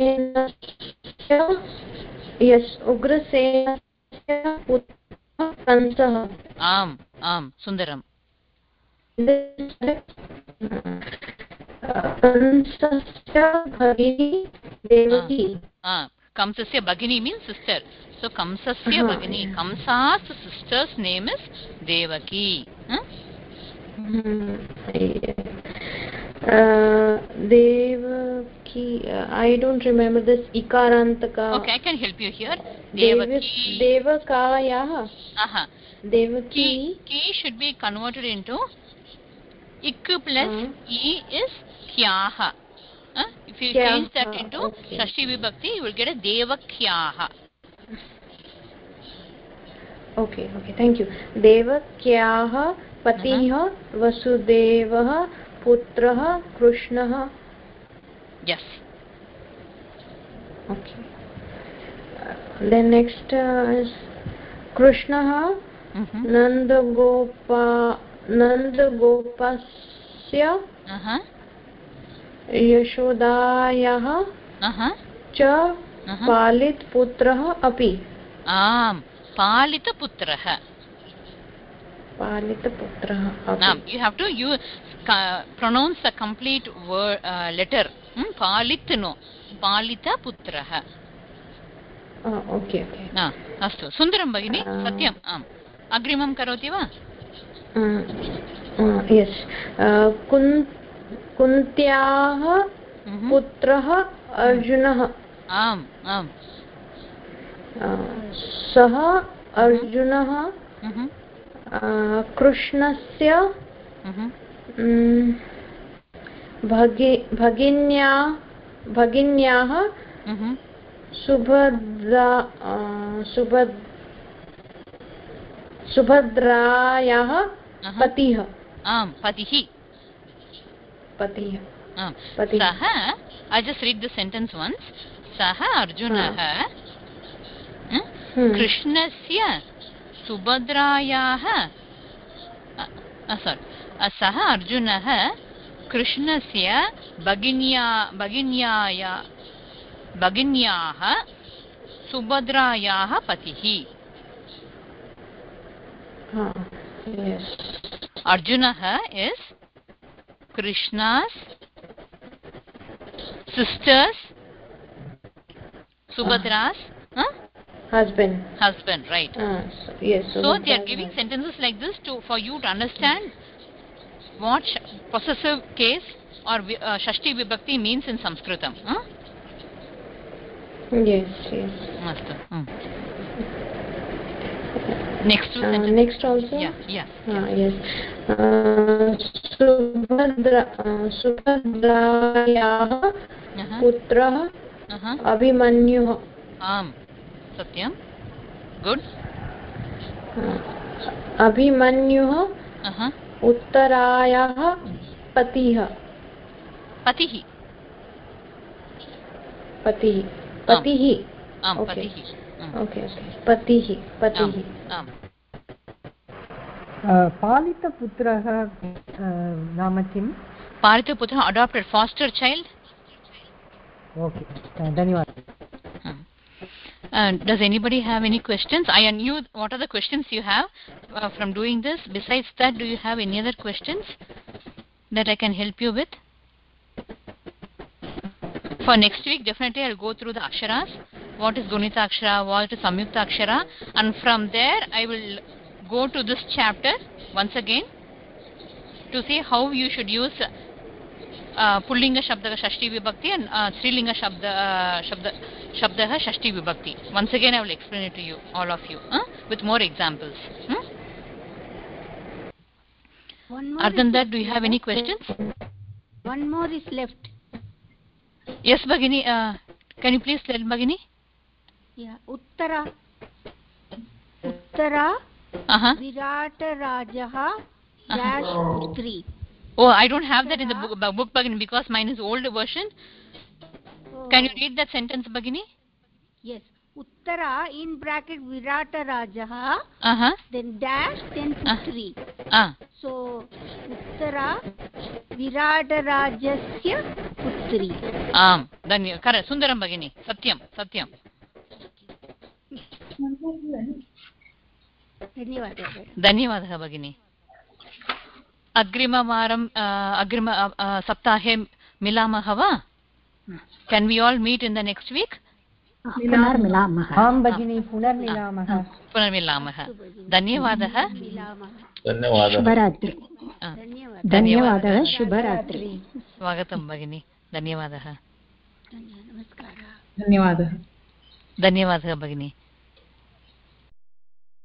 Yes, Ugrasena Putra Kansaha. Am, am, Sundaram. Kamsasya Bhagini Devaki. Ah, Kamsasya Bhagini means sister. So Kamsasya Uh-huh. Bhagini. Kamsa's sister's name is Devaki. Huh? Uh, Devaki. Uh, I don't remember this Ikarantaka. Okay, I can help you here. Devaki. Devakaya. Aha. Devaki. Ki, ki should be converted into ik plus uh, e is kyaha. Huh? If you kyaha. change that into Okay. Shashti Vibhakti, you will get a Devakyaha. Okay, okay, thank you. Devakyaha Patiha uh-huh. Vasudevah Putrah Krishnah. Yes. Okay. Uh, then next uh, is Krishnah mm-hmm. Nandagopa Nandagopasya uh-huh. Yashodayah uh-huh. cha uh-huh. Palit Putrah api. Am. Palita Putraha. Palita Putraha. Okay. Now, you have to use, uh, pronounce the complete word, uh, letter. Hmm? Palit no. Palita Putraha. Oh, okay, okay. Ah, astu. Sundaram Bhagini, uh, Satyam. Am. Agrimam karoti va? Uh, uh, yes. Uh, kun, Kuntyaha mm-hmm. Putraha Arjunah. Am, am. सः अर्जुनः कृष्णस्य भगिन्या भगिन्याः सुभद्रा सुभद्रायाः पतिः आम् पतिः पतिः सः I just read the sentence once. सः अर्जुनः कृष्णस्य सुभद्रायाः sorry सः अर्जुनः कृष्णस्य भगिन्या भगिन्याया भगिन्याः सुभद्रायाः पतिः. Arjunah is Krishna's sister's Subhadra's huh? husband. Husband, right? Uh, so, yes. So, so they are giving sentences like this to for you to understand what sh possessive case or uh, Shashti Vibhakti means in Sanskritam. Huh? Yes, yes. Master. Hmm. Next two uh, sentences. Next also? Yeah, yeah. Uh, yes. Uh, Subhadra, uh, Subhadrayaः uh-huh. Putrah uh-huh. Abhimanyuः. Am. Satyam. Good. Uh, Abhimanyuः uh-huh. Uttarayaः Patiः. Patiः. Patiः. Patiः. Am. Okay. Patiः. Okay, okay. Patiः. Patiः. Am. Palita Putraha Nama Kim? Palita Putraha, adopted foster child. Okay. Dhanyawad. Uh, does anybody have any questions? I knew what are the questions you have uh, from doing this. Besides that, do you have any other questions that I can help you with? For next week, definitely I'll go through the aksharas. What is Gunita Akshara, what is Samyukta Akshara, and from there I will go to this chapter once again to see how you should use uh, Pullinga Shabda Shashti Vibhakti and uh, Strilinga Shabda uh, Shabda Shabda Shashti Vibhakti. Once again I will explain it to you, all of you, huh? with more examples. Hmm? One more Other than that, do you have any questions? One more is left. Yes, Bhagini. Uh, can you please tell Bhagini? Yeah, Uttara. Uttara. Uh-huh. Virata Rajaha dash Putri. Oh, I don't have that in the book, book Bhagini, because mine is old version. Oh. Can you read that sentence, Bhagini? Yes. uttara in bracket Viratarajah, uh-huh. then dash, then putri. Uh. Ah. So uttara Viratarajasya putri. Am, dhanya correct, sundaram bagini, satyam, satyam. धन्यवादः धन्यवादः भगिनी. अग्रिमवारं अग्रिम सप्ताहे मिलामः वा? Can we all meet in the next week? पुनर्मिलामः. आं भगिनी, पुनर्मिलामः. पुनर्मिलामः. धन्यवादः. धन्यवादः. शुभरात्रि. धन्यवादः. शुभरात्रि. स्वागतं भगिनी. धन्यवादः. नमस्कारः. धन्यवादः. धन्यवादः भगिनी.